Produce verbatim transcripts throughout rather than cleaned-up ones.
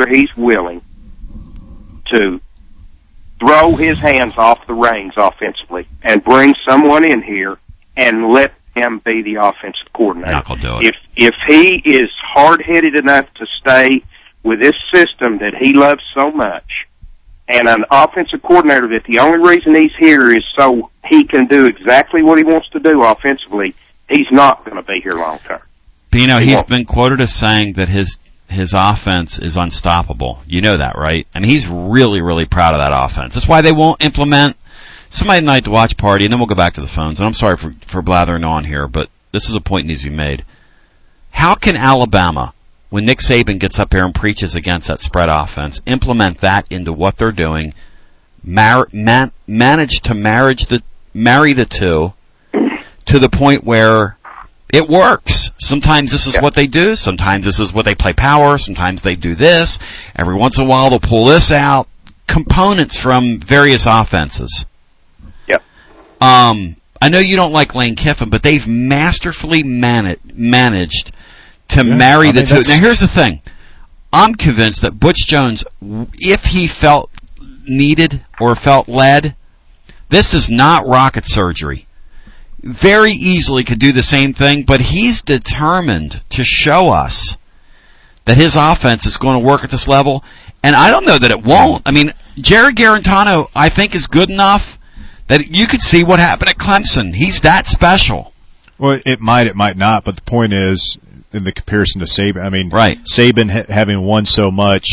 where he's willing to throw his hands off the reins offensively and bring someone in here and let him be the offensive coordinator. Not gonna do it. If if he is hard-headed enough to stay with this system that he loves so much, and an offensive coordinator that the only reason he's here is so he can do exactly what he wants to do offensively, he's not going to be here long term. But, you know, he he's won't. been quoted as saying that his his offense is unstoppable. You know that, right? I mean, he's really, really proud of that offense. That's why they won't implement somebody tonight to watch party, and then we'll go back to the phones. And I'm sorry for, for blathering on here, but this is a point that needs to be made. How can Alabama, when Nick Saban gets up here and preaches against that spread offense, implement that into what they're doing, mar- man- manage to marriage the, marry the two to the point where it works? Sometimes this is yeah. what they do. Sometimes this is what they play power. Sometimes they do this. Every once in a while they'll pull this out. Components from various offenses. Yep. Um, I know you don't like Lane Kiffin, but they've masterfully man- managed to yeah, marry I the mean, two. that's... Now, here's the thing. I'm convinced that Butch Jones, if he felt needed or felt led, this is not rocket surgery. Very easily could do the same thing, but he's determined to show us that his offense is going to work at this level, and I don't know that it won't. I mean, Jared Garantano, I think, is good enough that you could see what happened at Clemson. He's that special. Well, it might, it might not, but the point is, in the comparison to Saban, I mean, right. Saban ha- having won so much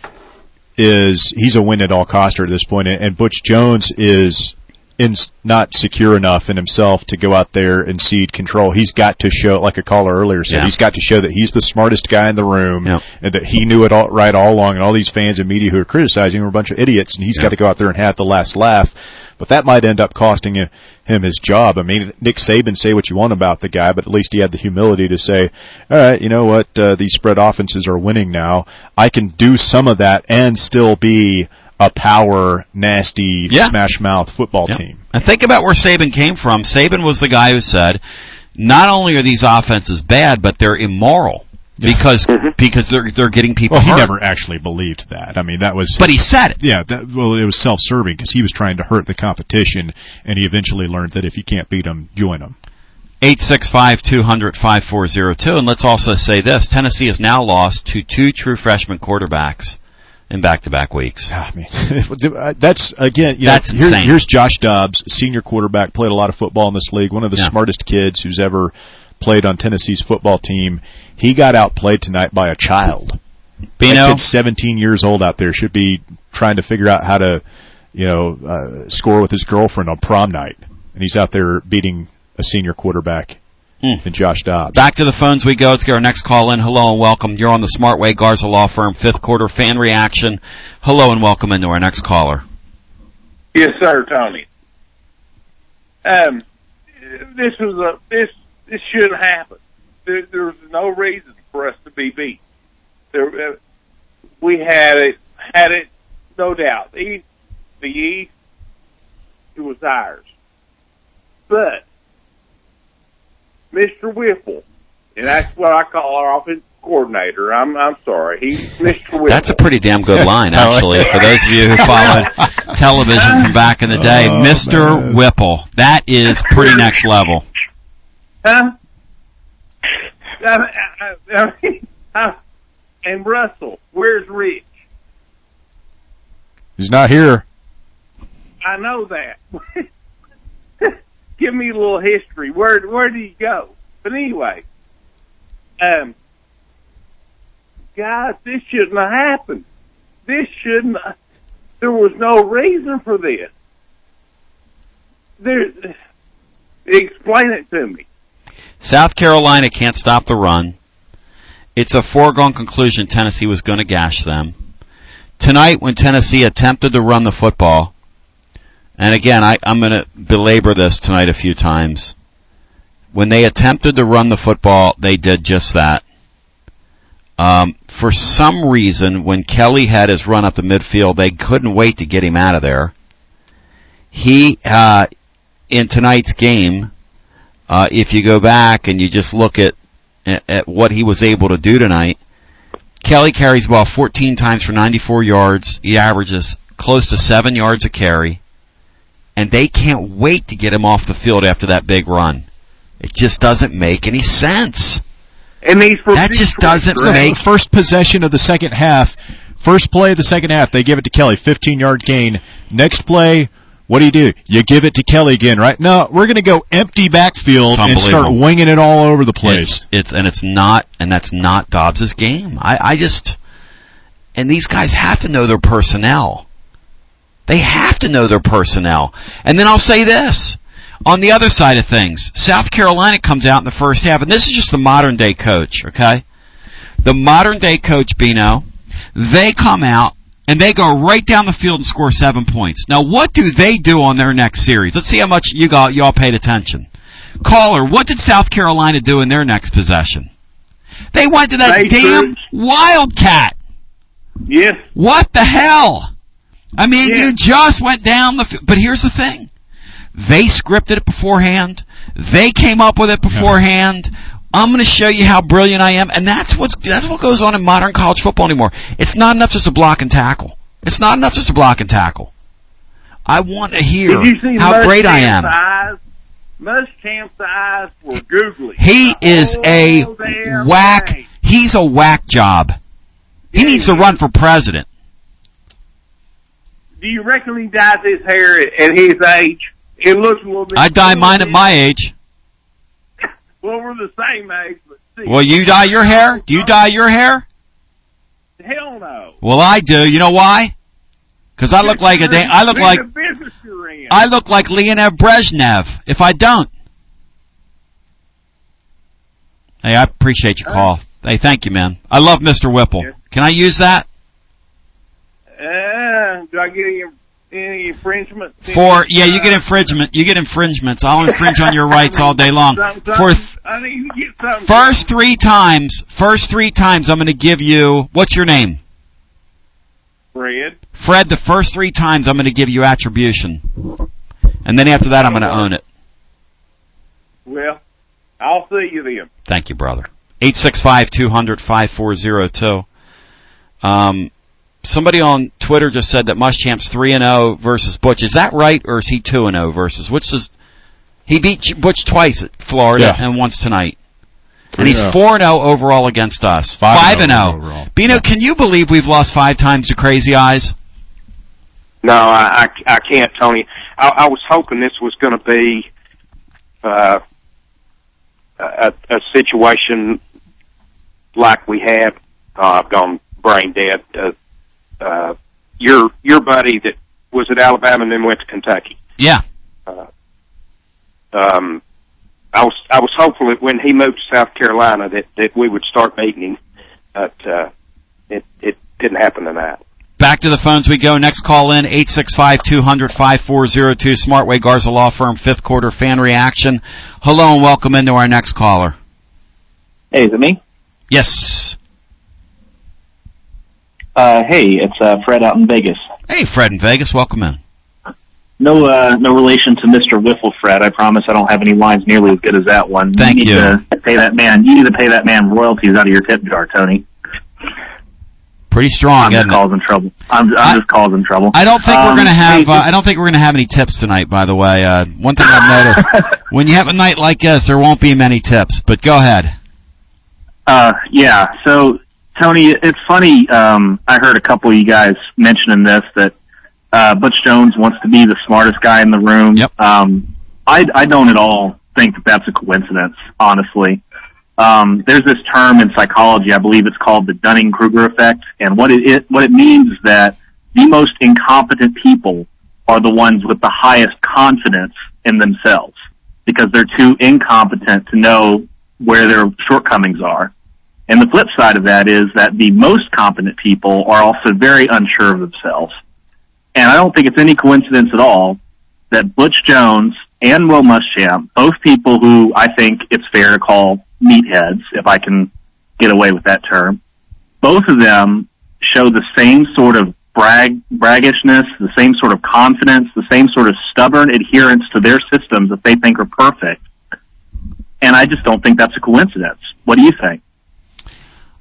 is, he's a win at all coster at this point, and Butch Jones is in, not secure enough in himself to go out there and cede control. He's got to show, like a caller earlier said, yeah. he's got to show that he's the smartest guy in the room, yeah. and that he knew it all right all along, and all these fans and media who are criticizing him are a bunch of idiots, and he's yeah. got to go out there and have the last laugh. But that might end up costing him his job. I mean, Nick Saban, say what you want about the guy, but at least he had the humility to say, all right, you know what, uh, these spread offenses are winning now. I can do some of that and still be a power, nasty, yeah. smash-mouth football yeah. team. And think about where Saban came from. Saban was the guy who said, not only are these offenses bad, but they're immoral. Because mm-hmm. because they're they're getting people well, he hurt. never actually believed that. I mean, that was. But he said it. Yeah. That, well, it was self-serving because he was trying to hurt the competition, and he eventually learned that if you can't beat them, join them. Eight six five two hundred five four zero two, and let's also say this: Tennessee has now lost to two true freshman quarterbacks in back-to-back weeks. I mean, that's again. You that's know, insane. Here, here's Josh Dobbs, senior quarterback, played a lot of football in this league. One of the yeah. smartest kids who's ever played on Tennessee's football team. He got outplayed tonight by a child. Bino, that kid's seventeen years old out there, should be trying to figure out how to, you know, uh, score with his girlfriend on prom night, and he's out there beating a senior quarterback mm. in Josh Dobbs. Back to the phones we go. Let's get our next call in. Hello and welcome. You're on the Smart Way Garza Law Firm fifth quarter fan reaction. Hello and welcome into our next caller. Yes, sir, Tony. Um, this was a this this shouldn't happen. There, there's no reason for us to be beat. There, uh, we had it, had it, no doubt. The East, the East, it was ours. But Mister Whipple, and that's what I call our offensive coordinator. I'm, I'm sorry, he's Mister Whipple. That's a pretty damn good line, actually, for those of you who followed television from back in the day. Oh, Mister man. Whipple, that is pretty next level. Huh? I, I, I mean, I, and Russell, where's Rich? He's not here. I know that. Give me a little history. Where where did he go? But anyway, um, guys, this shouldn't have happened. This shouldn't. Have, there was no reason for this. There, explain it to me. South Carolina can't stop the run. It's a foregone conclusion Tennessee was going to gash them. Tonight, when Tennessee attempted to run the football, and again, I, I'm going to belabor this tonight a few times. When they attempted to run the football, they did just that. Um, for some reason, when Kelly had his run up the midfield, they couldn't wait to get him out of there. He, uh, in tonight's game, Uh, if you go back and you just look at, at at what he was able to do tonight, Kelly carries the ball fourteen times for ninety-four yards. He averages close to seven yards a carry. And they can't wait to get him off the field after that big run. It just doesn't make any sense. And these that just doesn't so make... First possession of the second half, first play of the second half, they give it to Kelly, fifteen-yard gain. Next play, what do you do? You give it to Kelly again, right? No, we're going to go empty backfield and start winging it all over the place. It's, it's and it's not, and that's not Dobbs' game. I, I just, and these guys have to know their personnel. They have to know their personnel. And then I'll say this. On the other side of things, South Carolina comes out in the first half, and this is just the modern-day coach, okay? The modern-day coach, Bino, they come out, and they go right down the field and score seven points. Now, what do they do on their next series? Let's see how much you got, y'all paid attention. Caller, what did South Carolina do in their next possession? They went to that They damn could. Wildcat. Yes. What the hell? I mean, Yeah. you just went down the field. But here's the thing. They scripted it beforehand. They came up with it beforehand. I'm going to show you how brilliant I am. And that's what's, that's what goes on in modern college football anymore. It's not enough just to block and tackle. It's not enough just to block and tackle. I want to hear Did you see how great I am. Eyes? Muschamp's eyes were googly. He is a Oh, damn whack. right. He's a whack job. He Yeah, needs to he run for president. Do you reckon he dyes his hair at, at his age? It looks a little bit. I dye mine at my age. Well, we're the same age, but see. Well, you dye your hair? Do you dye your hair? Hell no. Well, I do. You know why? Because I look like a da- I look Look like at the business you're in. I look like Leonid Brezhnev. If I don't. Hey, I appreciate your call. Hey, thank you, man. I love Mister Whipple. Yeah. Can I use that? Uh, do I get any, any infringement? For yeah, you get infringement. You get infringements. I'll infringe on your rights all day long. Something, For something, I need to get something. first three times, first three times, I'm going to give you. What's your name? Fred. Fred. The first three times, I'm going to give you attribution, and then after that, I'm going to own it. Well, I'll see you then. Thank you, brother. Eight six five two hundred five four zero two. Um. Somebody on Twitter just said that Muschamp's three and zero versus Butch. Is that right, or is he two and zero versus? Which is he beat Butch twice at Florida Yeah. and once tonight, Three and he's and four and zero overall against us. Five and and zero oh overall. Bino, can you believe we've lost five times to Crazy Eyes? No, I, I, I can't, Tony. I, I was hoping this was going to be uh, a, a situation like we had. Uh, I've gone brain dead. Uh, uh, your your buddy that was at Alabama and then went to Kentucky. Yeah. Uh, um, I was I was hopeful that when he moved to South Carolina that, that we would start meeting him, but uh, it it didn't happen tonight. Back to the phones we go. Next call in, eight six five two hundred five four zero two. Smartway Garza Law Firm, fifth quarter fan reaction. Hello and welcome into our next caller. Hey, is it me? Yes. Uh, hey, it's uh, Fred out in Vegas. Hey, Fred in Vegas. Welcome in. No, uh, no relation to Mister Whiffle, Fred. I promise I don't have any lines nearly as good as that one. Thank you. Need you. To pay that man. You need to pay that man royalties out of your tip jar, Tony. Pretty strong, I'm just isn't it? causing trouble. I'm, I'm I- just causing trouble. I don't think Um, we're going to have. hey, Uh, I don't think we're going to have any tips tonight. By the way, uh, one thing I've noticed when you have a night like this, there won't be many tips. But go ahead. Uh, yeah. So, Tony, it's funny. Um, I heard a couple of you guys mentioning this that uh, Butch Jones wants to be the smartest guy in the room. Yep. Um, I, I don't at all think that that's a coincidence, honestly. Um, there's this term in psychology, I believe it's called the Dunning-Kruger effect, and what it, it what it means is that the most incompetent people are the ones with the highest confidence in themselves because they're too incompetent to know where their shortcomings are. And the flip side of that is that the most competent people are also very unsure of themselves. And I don't think it's any coincidence at all that Butch Jones and Will Muschamp, both people who I think it's fair to call meatheads, if I can get away with that term, both of them show the same sort of brag, braggishness, the same sort of confidence, the same sort of stubborn adherence to their systems that they think are perfect. And I just don't think that's a coincidence. What do you think?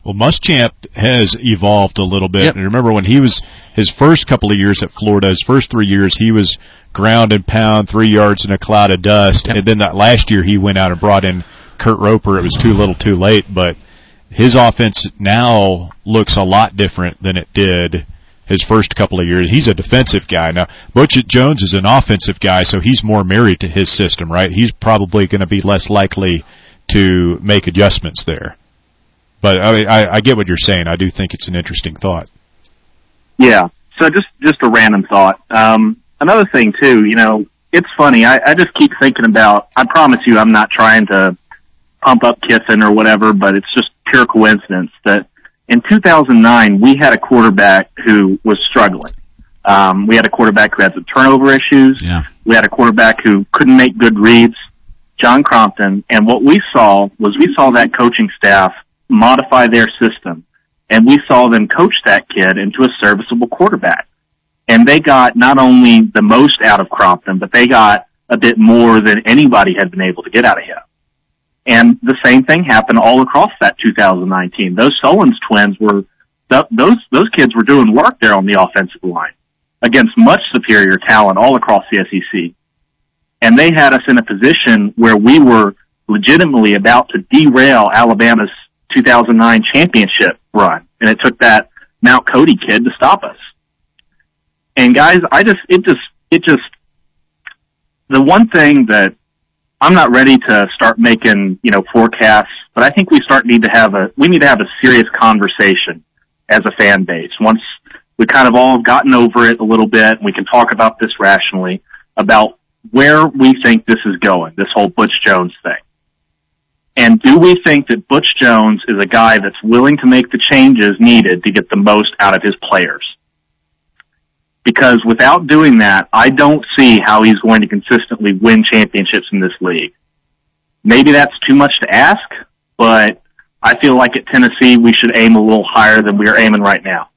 Well, Muschamp has evolved a little bit. Yep. And remember when he was his first couple of years at Florida, his first three years, he was ground and pound, three yards in a cloud of dust. Yep. And then that last year he went out and brought in Kurt Roper. It was too little too late, but his offense now looks a lot different than it did his first couple of years. He's a defensive guy. Now, Butch Jones is an offensive guy, so he's more married to his system, right? He's probably going to be less likely to make adjustments there. But I, mean, I, I get what you're saying. I do think it's an interesting thought. Yeah. So just, just a random thought. Um, another thing too, you know, it's funny. I, I just keep thinking about, I promise you I'm not trying to pump up Kiffin or whatever, but it's just pure coincidence that in two thousand nine we had a quarterback who was struggling. Um, we had a quarterback who had some turnover issues. Yeah. We had a quarterback who couldn't make good reads, John Crompton. And what we saw was we saw that coaching staff modify their system, and we saw them coach that kid into a serviceable quarterback. And they got not only the most out of Crompton, but they got a bit more than anybody had been able to get out of him. And the same thing happened all across that two thousand nine team. Those Solons twins were, th- those, those kids were doing work there on the offensive line against much superior talent all across the S E C. And they had us in a position where we were legitimately about to derail Alabama's two thousand nine championship run. And it took that Mount Cody kid to stop us. And guys, I just, it just, it just, the one thing that I'm not ready to start making, you know, forecasts, but I think we start need to have a, we need to have a serious conversation as a fan base. Once we kind of all gotten over it a little bit, we can talk about this rationally, about where we think this is going, this whole Butch Jones thing. And do we think that Butch Jones is a guy that's willing to make the changes needed to get the most out of his players? Because without doing that, I don't see how he's going to consistently win championships in this league. Maybe that's too much to ask, but I feel like at Tennessee we should aim a little higher than we are aiming right now.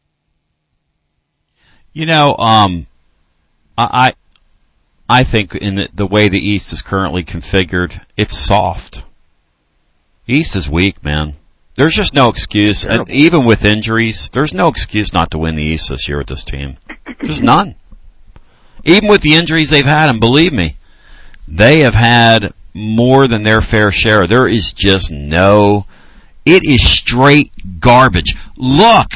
You know, um, I I think in the, the way the East is currently configured, it's soft. East is weak, man. There's just no excuse, and even with injuries, there's no excuse not to win the East this year with this team. There's none. Even with the injuries they've had, and believe me, they have had more than their fair share. There is just no, it is straight garbage. Look,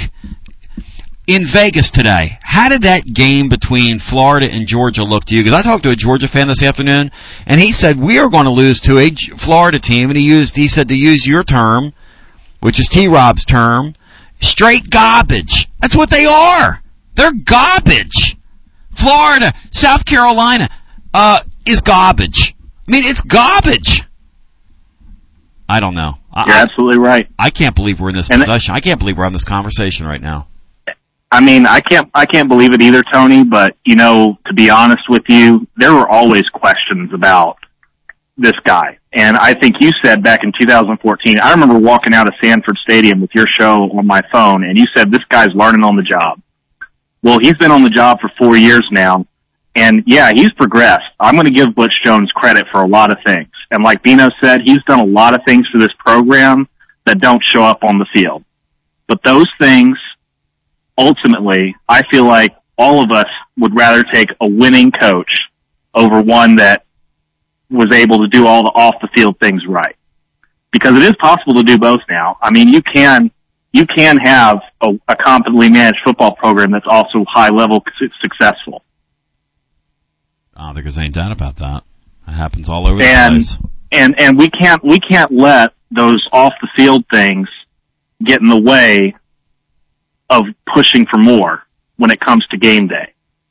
in Vegas today, how did that game between Florida and Georgia look to you? Because I talked to a Georgia fan this afternoon, and he said, we are going to lose to a Florida team, and he used, he said to use your term, which is T-Rob's term, straight garbage. That's what they are. They're garbage. Florida, South Carolina, uh, is garbage. I mean, it's garbage. I don't know. You're I, absolutely right. I can't believe we're in this and position. I can't believe we're having this conversation right now. I mean, I can't, I can't believe it either, Tony, but, you know, to be honest with you, there were always questions about this guy. And I think you said back in two thousand fourteen, I remember walking out of Sanford Stadium with your show on my phone, and you said, this guy's learning on the job. Well, he's been on the job for four years now, and yeah, he's progressed. I'm going to give Butch Jones credit for a lot of things. And like Bino said, he's done a lot of things for this program that don't show up on the field. But those things, ultimately, I feel like all of us would rather take a winning coach over one that was able to do all the off-the-field things right. Because it is possible to do both now. I mean, you can... You can have a, a competently managed football program that's also high-level successful. I don't think there's any doubt about that. It happens all over and, the place. And and we can't we can't let those off-the-field things get in the way of pushing for more when it comes to game day.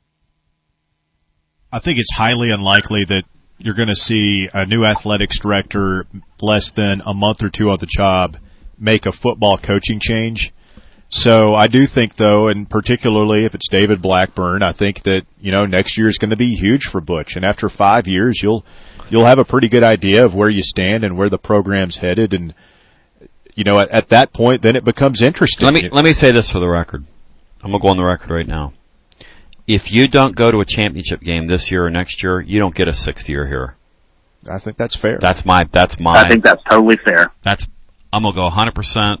I think it's highly unlikely that you're going to see a new athletics director less than a month or two on the job make a football coaching change. So I do think, though, and particularly if it's David Blackburn, I think that, you know, next year is going to be huge for Butch. And after five years, you'll you'll have a pretty good idea of where you stand and where the program's headed. And, you know, at, at that point, then it becomes interesting. Let me let me say this for the record. I'm going to go on the record right now. If you don't go to a championship game this year or next year, you don't get a sixth year here. I think that's fair. That's my, that's my. I think that's totally fair. That's, I'm going to go one hundred percent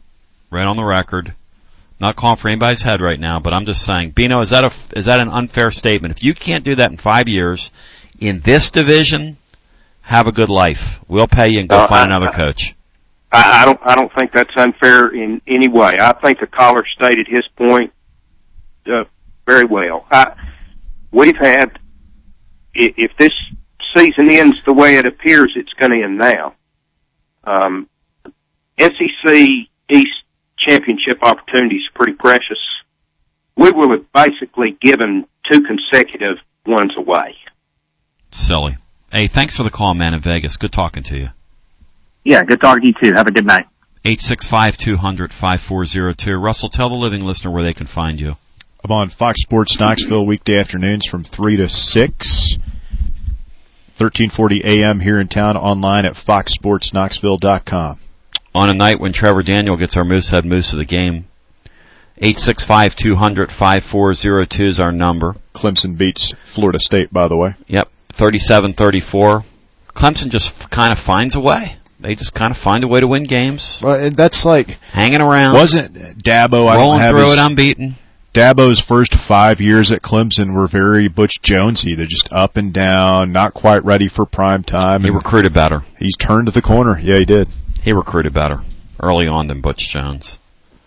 right on the record. Not calling for anybody's head right now, but I'm just saying, Bino, is that a is that an unfair statement? If you can't do that in five years in this division, have a good life. We'll pay you and go uh, find I, another coach. I, I don't. I don't think that's unfair in any way. I think the caller stated his point uh, very well. I, we've had, if this season ends the way it appears it's going to end now, um, S E C East championship opportunities are pretty precious. We will have basically given two consecutive ones away. Silly. Hey, thanks for the call, man, in Vegas. Good talking to you. Yeah, good talking to you too. Have a good night. eight six five, two hundred, five four zero two. Russell, tell the living listener where they can find you. I'm on Fox Sports Knoxville weekday afternoons from three to six. thirteen forty a.m. here in town, online at fox sports knoxville dot com. On a night when Trevor Daniel gets our Moosehead Moose of the game, eight six five, two hundred, five four zero two is our number. Clemson beats Florida State, by the way. Yep, thirty-seven thirty-four. Clemson just kind of finds a way. They just kind of find a way to win games. Well, and that's like hanging around. Wasn't Dabo? I rolling don't have through his, it unbeaten. Dabo's first five years at Clemson were very Butch Jonesy. They're just up and down, not quite ready for prime time. He recruited better. He's turned the corner. Yeah, he did. He recruited better early on than Butch Jones.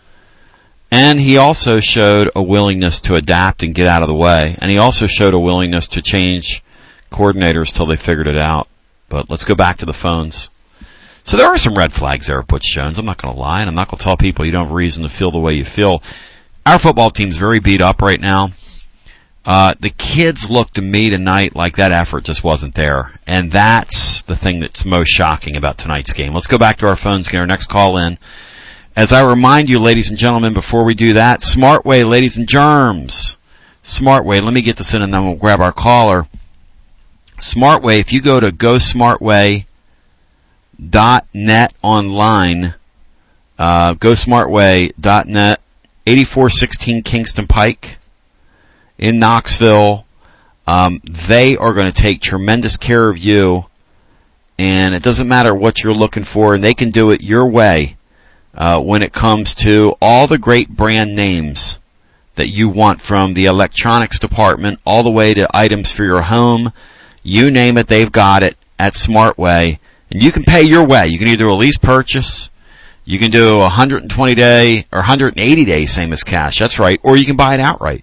And he also showed a willingness to adapt and get out of the way. And he also showed a willingness to change coordinators till they figured it out. But let's go back to the phones. So there are some red flags there at Butch Jones. I'm not going to lie, and I'm not going to tell people you don't have reason to feel the way you feel. Our football team's very beat up right now. Uh, the kids look to me tonight like that effort just wasn't there. And that's the thing that's most shocking about tonight's game. Let's go back to our phones, get our next call in. As I remind you, ladies and gentlemen, before we do that, Smartway, ladies and germs. Smartway, let me get this in and then we'll grab our caller. Smartway, if you go to go smartway dot net online, uh, go smartway dot net, eighty-four sixteen Kingston Pike in Knoxville. Um, they are going to take tremendous care of you, and it doesn't matter what you're looking for, and they can do it your way uh, when it comes to all the great brand names that you want, from the electronics department all the way to items for your home. You name it, they've got it at Smartway. And you can pay your way. You can either do a lease purchase, you can do a one hundred twenty day or one hundred eighty day same as cash. That's right. Or you can buy it outright.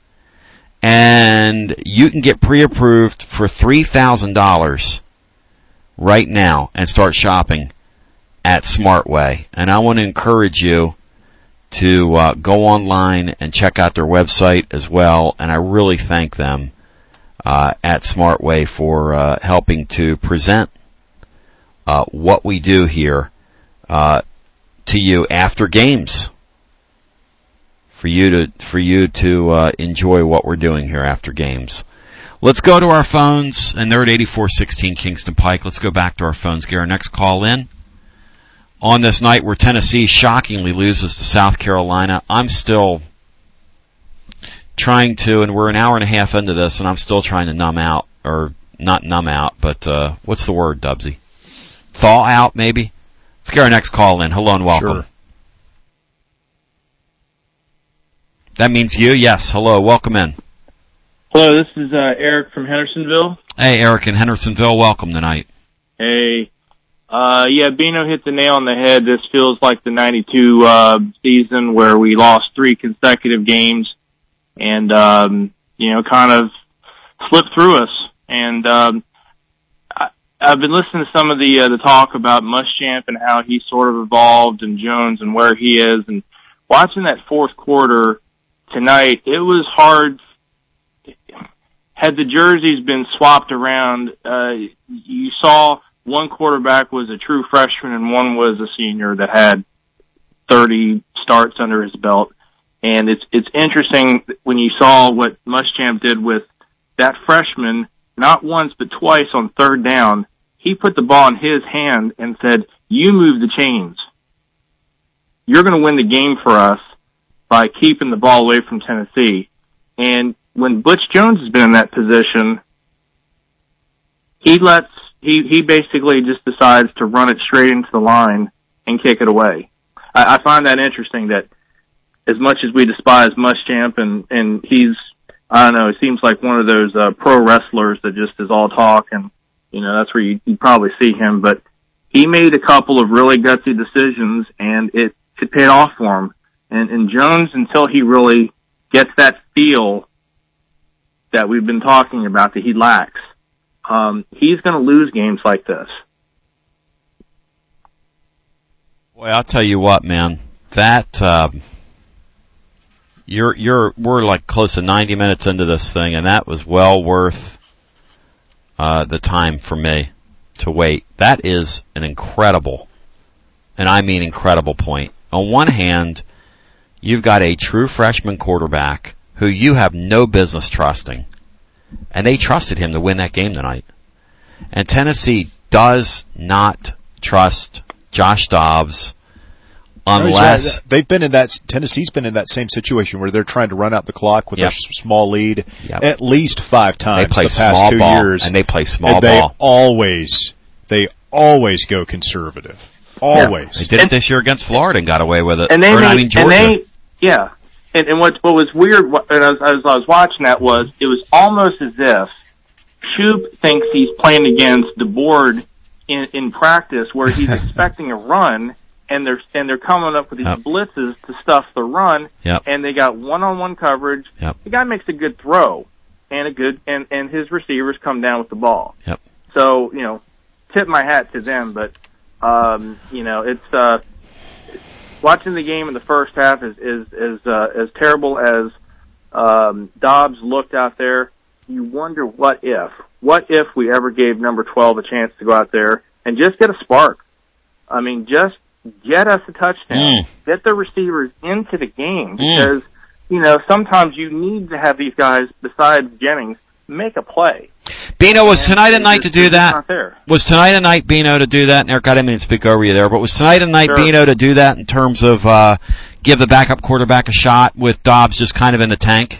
And you can get pre-approved for three thousand dollars right now and start shopping at Smartway. And I want to encourage you to uh, go online and check out their website as well. And I really thank them uh, at Smartway for uh, helping to present Uh, what we do here uh, to you after games, for you to for you to uh, enjoy what we're doing here after games. Let's go to our phones, and they're at eighty-four sixteen Kingston Pike. Let's go back to our phones. Get our next call in on this night where Tennessee shockingly loses to South Carolina. I'm still trying to, and we're an hour and a half into this, and I'm still trying to numb out, or not numb out, but uh, what's the word, Dubsy? Thaw out, maybe? Let's get our next call in. Hello and welcome. Sure. That means you? Yes. Hello. Welcome in. Hello, this is uh, Eric from Hendersonville. Hey, Eric in Hendersonville. Welcome tonight. Hey. Uh, yeah, Bino hit the nail on the head. This feels like the ninety-two uh, season where we lost three consecutive games and, um, you know, kind of slipped through us. And, um, I've been listening to some of the uh, the talk about Muschamp and how he sort of evolved, and Jones and where he is, and watching that fourth quarter tonight, it was hard. Had the jerseys been swapped around, uh, you saw one quarterback was a true freshman and one was a senior that had thirty starts under his belt. And it's it's interesting when you saw what Muschamp did with that freshman, not once but twice on third down. He put the ball in his hand and said, you move the chains. You're going to win the game for us by keeping the ball away from Tennessee. And when Butch Jones has been in that position, he lets, he, he basically just decides to run it straight into the line and kick it away. I, I find that interesting that as much as we despise Muschamp and, and he's, I don't know, it seems like one of those, uh, pro wrestlers that just is all talk and, you know, that's where you, you probably see him, but he made a couple of really gutsy decisions and it, it paid off for him. And, and Jones, until he really gets that feel that we've been talking about that he lacks, um, he's going to lose games like this. Boy, I'll tell you what, man. That uh, you're you're we're like close to ninety minutes into this thing, and that was well worth uh, the time for me to wait. That is an incredible, and I mean incredible point. On one hand, you've got a true freshman quarterback who you have no business trusting, and they trusted him to win that game tonight. And Tennessee does not trust Josh Dobbs unless right. They've been in that, Tennessee's been in that same situation where they're trying to run out the clock with yep. a small lead yep. at least five times they play the past small two ball, years. And they play small and they ball. always, they always go conservative. Always. Yeah. They did and, it this year against Florida and got away with it. And they or, made, I mean, Georgia. And they, yeah. And, and what, what was weird, what, and as, as I was watching that was, it was almost as if Shoop thinks he's playing against the board in, in practice where he's expecting a run and they're, and they're coming up with these yep. blitzes to stuff the run yep. and they got one-on-one coverage. Yep. The guy makes a good throw and a good, and, and his receivers come down with the ball. Yep. So, you know, tip my hat to them, but, um, you know, it's, uh, watching the game in the first half is, is, is, uh, as terrible as, um, Dobbs looked out there. You wonder what if, what if we ever gave number twelve a chance to go out there and just get a spark? I mean, just get us a touchdown. Mm. Get the receivers into the game because, mm. you know, sometimes you need to have these guys, besides Jennings, make a play. Bino, was and tonight a night to do that? Not there. Was tonight a night, Bino, to do that? And Eric, I didn't mean to speak over you there, but was tonight a night, sure. Bino, to do that in terms of uh give the backup quarterback a shot with Dobbs just kind of in the tank?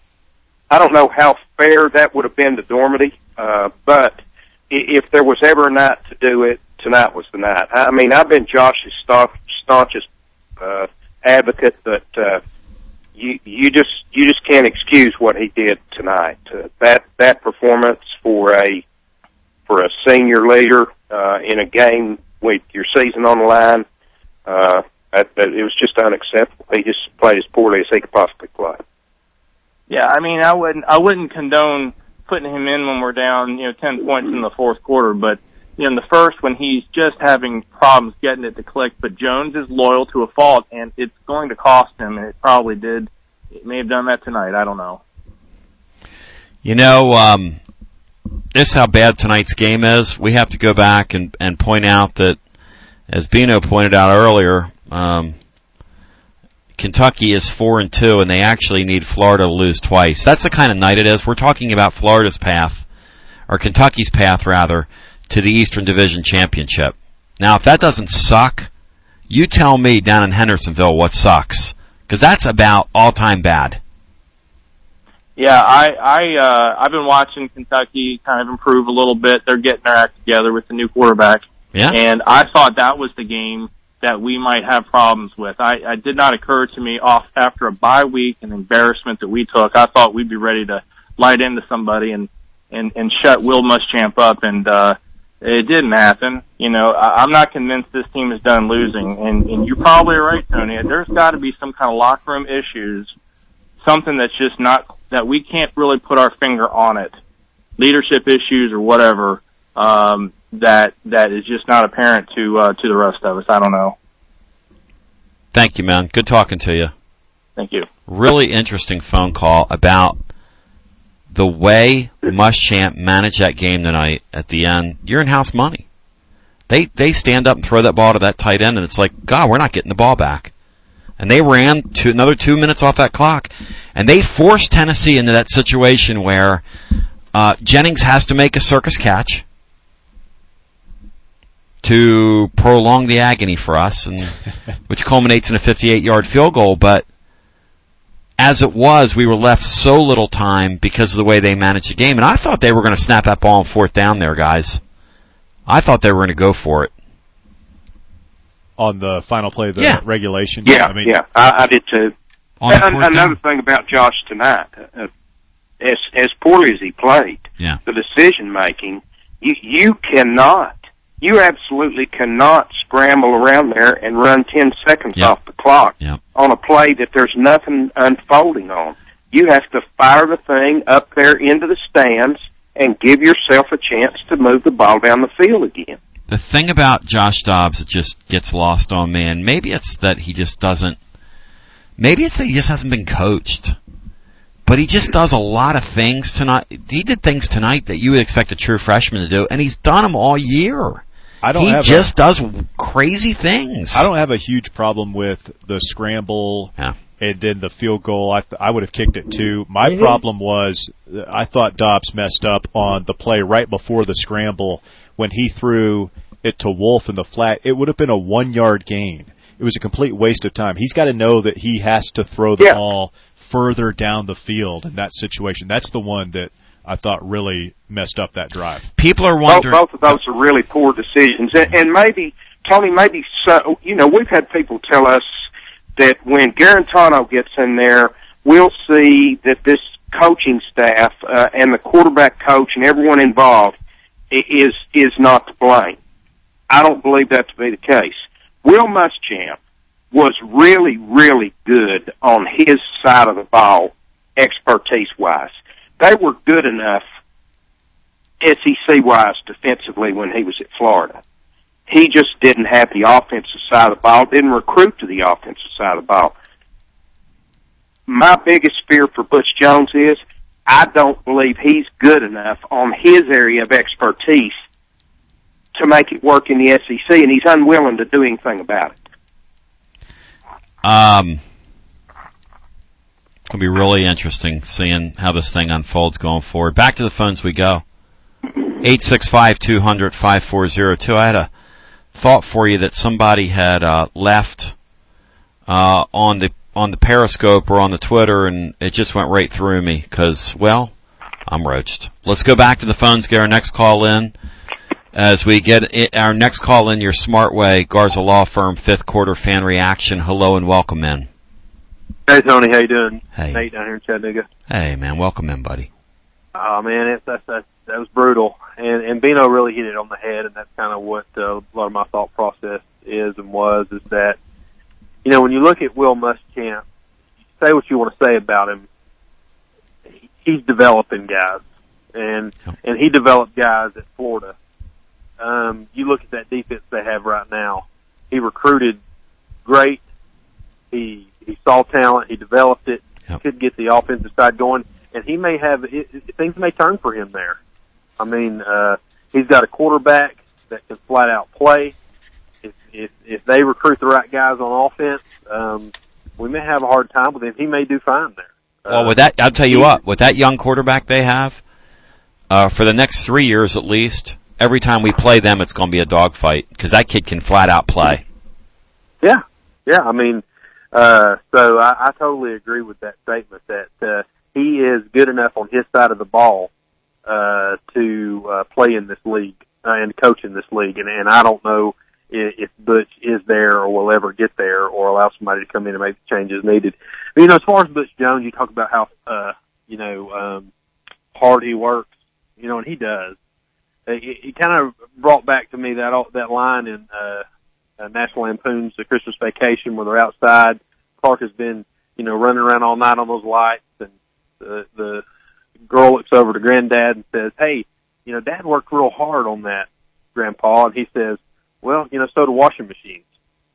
I don't know how fair that would have been to Dormady, uh, but if there was ever a night to do it, tonight was the night. I mean, I've been Josh's staunchest uh, advocate, but uh, you you just you just can't excuse what he did tonight. Uh, that that performance for a for a senior leader uh, in a game with your season on the line, uh, that, that, it was just unacceptable. He just played as poorly as he could possibly play. Yeah, I mean, I wouldn't, I wouldn't condone putting him in when we're down, you know, ten points in the fourth quarter, but, you know, in the first when he's just having problems getting it to click, but Jones is loyal to a fault, and it's going to cost him, and it probably did. It may have done that tonight, I don't know. You know, um, this is how bad tonight's game is. We have to go back and, and point out that, as Bino pointed out earlier, um, Kentucky is four and two, and they actually need Florida to lose twice. That's the kind of night it is. We're talking about Florida's path, or Kentucky's path rather, to the Eastern Division Championship. Now, if that doesn't suck, you tell me down in Hendersonville what sucks, because that's about all-time bad. Yeah, I, I, uh, I've been watching Kentucky kind of improve a little bit. They're getting their act together with the new quarterback. Yeah. And I thought that was the game that we might have problems with. I, I did not occur to me off after a bye week and embarrassment that we took. I thought we'd be ready to light into somebody and, and, and shut Will Muschamp up, and, uh, it didn't happen. You know, I, I'm not convinced this team is done losing, and, and you're probably right, Tony. There's got to be some kind of locker room issues, something that's just not, that we can't really put our finger on it, leadership issues or whatever, um, that that is just not apparent to uh, to the rest of us. I don't know. Thank you, man. Good talking to you. Thank you. Really interesting phone call about the way Muschamp managed that game tonight at the end. You're in-house money. They they stand up and throw that ball to that tight end, and it's like, God, we're not getting the ball back. And they ran to another two minutes off that clock, and they forced Tennessee into that situation where uh, Jennings has to make a circus catch to prolong the agony for us, and which culminates in a fifty-eight-yard field goal. But as it was, we were left so little time because of the way they managed the game. And I thought they were going to snap that ball on fourth down there, guys. I thought they were going to go for it. on the final play of the Yeah. regulation. Yeah, I mean, yeah, I, I did too. On the And, fourth another down. thing about Josh tonight, uh, as as poorly as he played, Yeah. the decision making, you you cannot, you absolutely cannot scramble around there and run ten seconds Yep. off the clock Yep. on a play that there's nothing unfolding on. You have to fire the thing up there into the stands and give yourself a chance to move the ball down the field again. The thing about Josh Dobbs that just gets lost on me, and maybe it's that he just doesn't, maybe it's that he just hasn't been coached. But he just does a lot of things tonight. He did things tonight that you would expect a true freshman to do, and he's done them all year. I don't he have just a, does crazy things. I don't have a huge problem with the scramble Yeah. and then the field goal. I th- I would have kicked it too. My Mm-hmm. problem was uh, I thought Dobbs messed up on the play right before the scramble when he threw it to Wolf in the flat. It would have been a one-yard gain. It was a complete waste of time. He's got to know that he has to throw the Yeah. ball further down the field in that situation. That's the one that I thought really messed up that drive. People are Both, wondering. both of those are really poor decisions. And, and maybe, Tony, maybe, so, you know, we've had people tell us that when Garantano gets in there, we'll see that this coaching staff uh, and the quarterback coach and everyone involved i- is is not to blame. I don't believe that to be the case. Will Muschamp was really, really good on his side of the ball, expertise-wise. They were good enough S E C-wise defensively when he was at Florida. He just didn't have the offensive side of the ball, didn't recruit to the offensive side of the ball. My biggest fear for Butch Jones is I don't believe he's good enough on his area of expertise to make it work in the S E C, and he's unwilling to do anything about it. Um, it's going to be really interesting seeing how this thing unfolds going forward. Back to the phones we go. eight six five, two hundred, five four zero two. I had a thought for you that somebody had uh, left uh, on the on the Periscope or on the Twitter, and it just went right through me because, well, I'm roached. Let's go back to the phones, get our next call in. As we get it, our next call in your smart way, Garza Law Firm, fifth quarter fan reaction. Hello and welcome in. Hey Tony, how you doing? Hey. Nate down here in Chattanooga. Hey man, welcome in, buddy. Oh man, it's, that's, that's, that was brutal, and and Bino really hit it on the head, and that's kind of what uh, a lot of my thought process is and was is that, you know, when you look at Will Muschamp, say what you want to say about him, he's developing guys, and and he developed guys at Florida. Um, you look at that defense they have right now. He recruited great. He he saw talent. He developed it. Yep. Could get the offensive side going, and he may have it, it, things may turn for him there. I mean, uh, he's got a quarterback that can flat out play. If if if they recruit the right guys on offense, um, we may have a hard time with him. He may do fine there. Well, with that, I'll tell you what, with that young quarterback they have, uh, for the next three years at least, every time we play them, it's going to be a dogfight because that kid can flat out play. Yeah, yeah. I mean, uh, so I, I totally agree with that statement that uh, he is good enough on his side of the ball uh, to uh, play in this league uh, and coach in this league. And, and I don't know if, if Butch is there or will ever get there or allow somebody to come in and make the changes needed. But, you know, as far as Butch Jones, you talk about how uh, you know um, hard he works. You know, and he does. He, he kind of brought back to me that that line in uh, uh, National Lampoon's The Christmas Vacation where they're outside. Clark has been, you know, running around all night on those lights, and the, the girl looks over to Granddad and says, "Hey, you know, Dad worked real hard on that, Grandpa." And he says, "Well, you know, so do washing machines."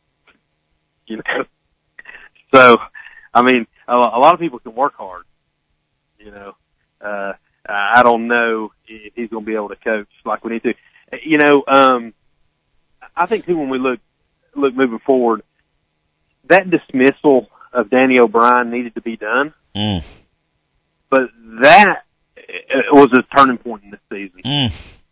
You know, so I mean, a, a lot of people can work hard. You know. Uh, I don't know if he's going to be able to coach like we need to. You know, um, I think too when we look look moving forward, that dismissal of Danny O'Brien needed to be done. Mm. But that was a turning point in this season. Mm.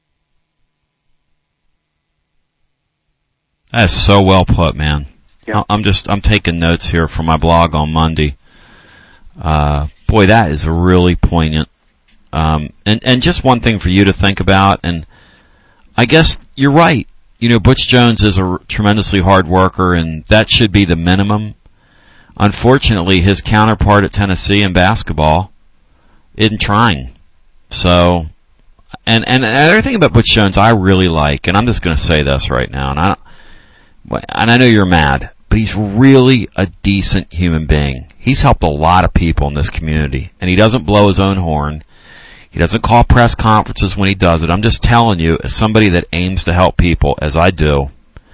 That's so well put, man. Yeah. I'm just I'm taking notes here for my blog on Monday. Uh, boy, that is really poignant. Um, and, and just one thing for you to think about, and I guess you're right. you know, Butch Jones is a tremendously hard worker, and that should be the minimum. Unfortunately, his counterpart at Tennessee in basketball isn't trying. So, and, and another thing about Butch Jones I really like, and I'm just going to say this right now, and I, and I know you're mad, but he's really a decent human being. He's helped a lot of people in this community, and he doesn't blow his own horn. He doesn't call press conferences when he does it. I'm just telling you, as somebody that aims to help people, as I do,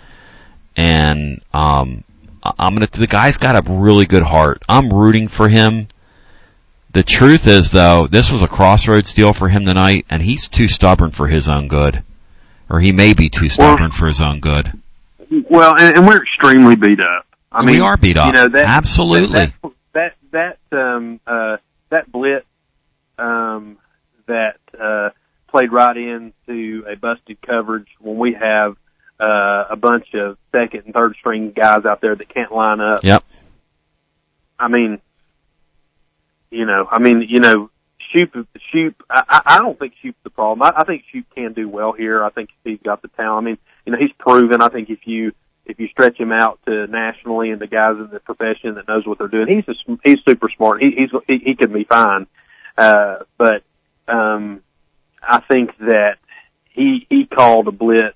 and um, I'm gonna. The guy's got a really good heart. I'm rooting for him. The truth is, though, this was a crossroads deal for him tonight, and he's too stubborn for his own good, or he may be too stubborn well, for his own good. Well, and, and we're extremely beat up. I and mean, we are beat up. You know, that, Absolutely. That that that, that um uh that blitz um that uh played right into a busted coverage when we have uh a bunch of second and third string guys out there that can't line up. Yep. I mean, you know, I mean, you know, Shoop, Shoop, I, I don't think Shoop's the problem. I, I think Shoop can do well here. I think he's got the talent. I mean, you know, he's proven. I think if you if you stretch him out to nationally and the guys in the profession that knows what they're doing, he's a, he's super smart. He, he's he, he can be fine. Uh, but um, I think that he he called a blitz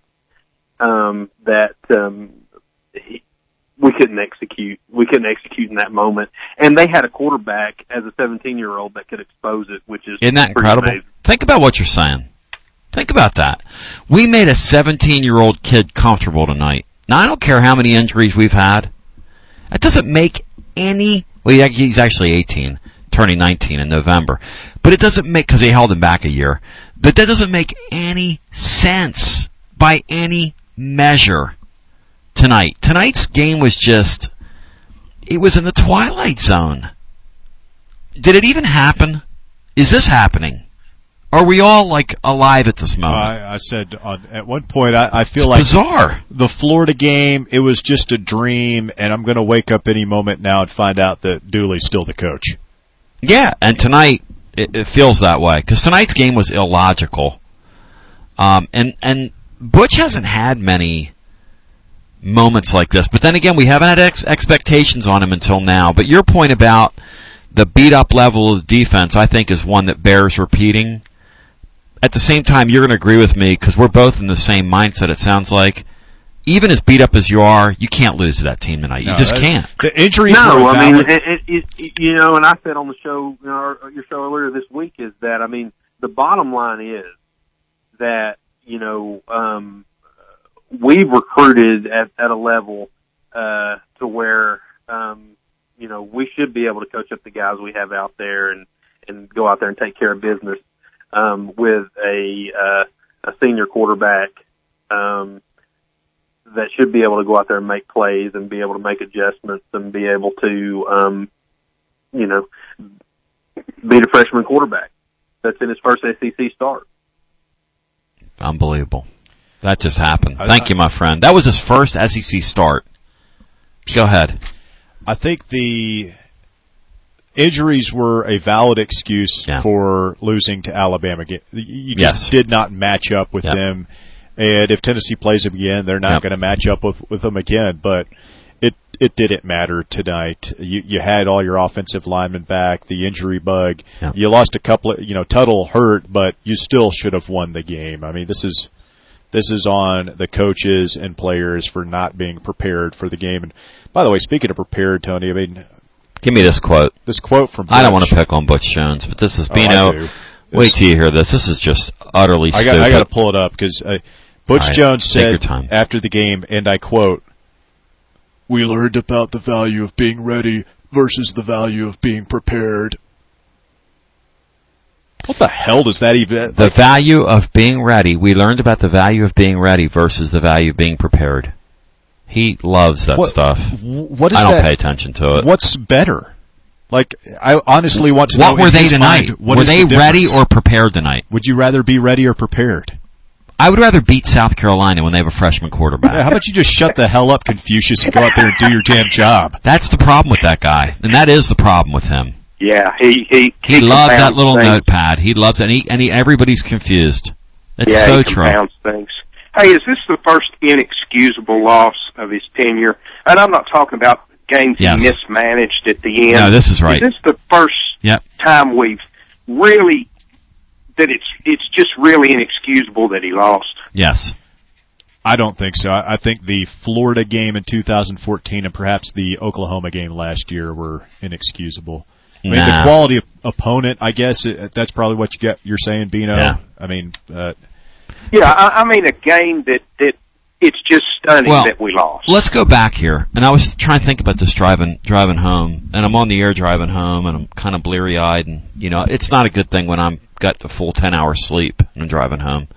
um, that um, he, we couldn't execute. We couldn't execute in that moment. And they had a quarterback as a seventeen-year-old that could expose it, which is Isn't that incredible? amazing. Think about what you're saying. Think about that. We made a seventeen-year-old kid comfortable tonight. Now, I don't care how many injuries we've had. That doesn't make any... Well, he's actually eighteen, turning nineteen in November. But it doesn't make... Because they held him back a year. But that doesn't make any sense by any measure tonight. Tonight's game was just... It was in the twilight zone. Did it even happen? Is this happening? Are we all, like, alive at this moment? I, I said on, at one point, I, I feel it's like bizarre. The Florida game, it was just a dream, and I'm going to wake up any moment now and find out that Dooley's still the coach. Yeah, and tonight, it, it feels that way, because tonight's game was illogical. Um, and, and Butch hasn't had many moments like this, but then again, we haven't had ex- expectations on him until now. But your point about the beat-up level of the defense, I think, is one that bears repeating. At the same time, you're going to agree with me, because we're both in the same mindset, it sounds like. Even as beat up as you are, you can't lose to that team tonight. You no, just that, can't. The injuries No, were I mean, valid. it, it, it, you know, and I said on the show, you know, your show earlier this week, is that, I mean, the bottom line is that, you know, um, we've recruited at, at a level uh, to where, um, you know, we should be able to coach up the guys we have out there and, and go out there and take care of business um, with a uh, a senior quarterback um, that should be able to go out there and make plays and be able to make adjustments and be able to, um, you know, beat a freshman quarterback that's in his first S E C start. Unbelievable. That just happened. Thank you, my friend. That was his first S E C start. Go ahead. I think the injuries were a valid excuse yeah. for losing to Alabama. You just yes. did not match up with yep. them. And if Tennessee plays them again, they're not yep. going to match up with, with them again. But it it didn't matter tonight. You you had all your offensive linemen back, the injury bug. Yep. You lost a couple of, you know, Tuttle hurt, but you still should have won the game. I mean, this is this is on the coaches and players for not being prepared for the game. And by the way, speaking of prepared, Tony, I mean, give me this quote. This quote from Butch. I don't want to pick on Butch Jones, but this is Bino. Oh, wait till you hear this. This is just utterly I got, stupid. I got to pull it up because uh, Butch right, Jones said time. after the game, and I quote, "We learned about the value of being ready versus the value of being prepared." What the hell does that even... The like, value of being ready. We learned about the value of being ready versus the value of being prepared. He loves that what, stuff. What is I don't that? pay attention to it. What's better? Like, I honestly want to know. What were they tonight? Mind, what were they the ready or prepared tonight? Would you rather be ready or prepared? I would rather beat South Carolina when they have a freshman quarterback. Yeah, how about you just shut the hell up, Confucius, and go out there and do your damn job? That's the problem with that guy, and that is the problem with him. Yeah, he he he, he loves that little things. notepad. He loves it, and, he, and he, everybody's confused. It's yeah, so he true. compounds things. Hey, is this the first inexcusable loss of his tenure? And I'm not talking about games Yes. he mismanaged at the end. No, this is right. Is this the first Yep. time we've really, that it's it's just really inexcusable that he lost? Yes. I don't think so. I I think the Florida game in two thousand fourteen and perhaps the Oklahoma game last year were inexcusable. I mean, Nah. the quality of opponent, I guess, uh, that's probably what you get, you're saying, Bino. Yeah. I mean, uh, Yeah, I, I mean a game that, that it's just stunning Well, that we lost. Let's go back here. And I was trying to think about this driving driving home, and I'm on the air driving home, and I'm kind of bleary eyed, and you know, it's not a good thing when I'm got the full ten hours sleep and I'm driving home.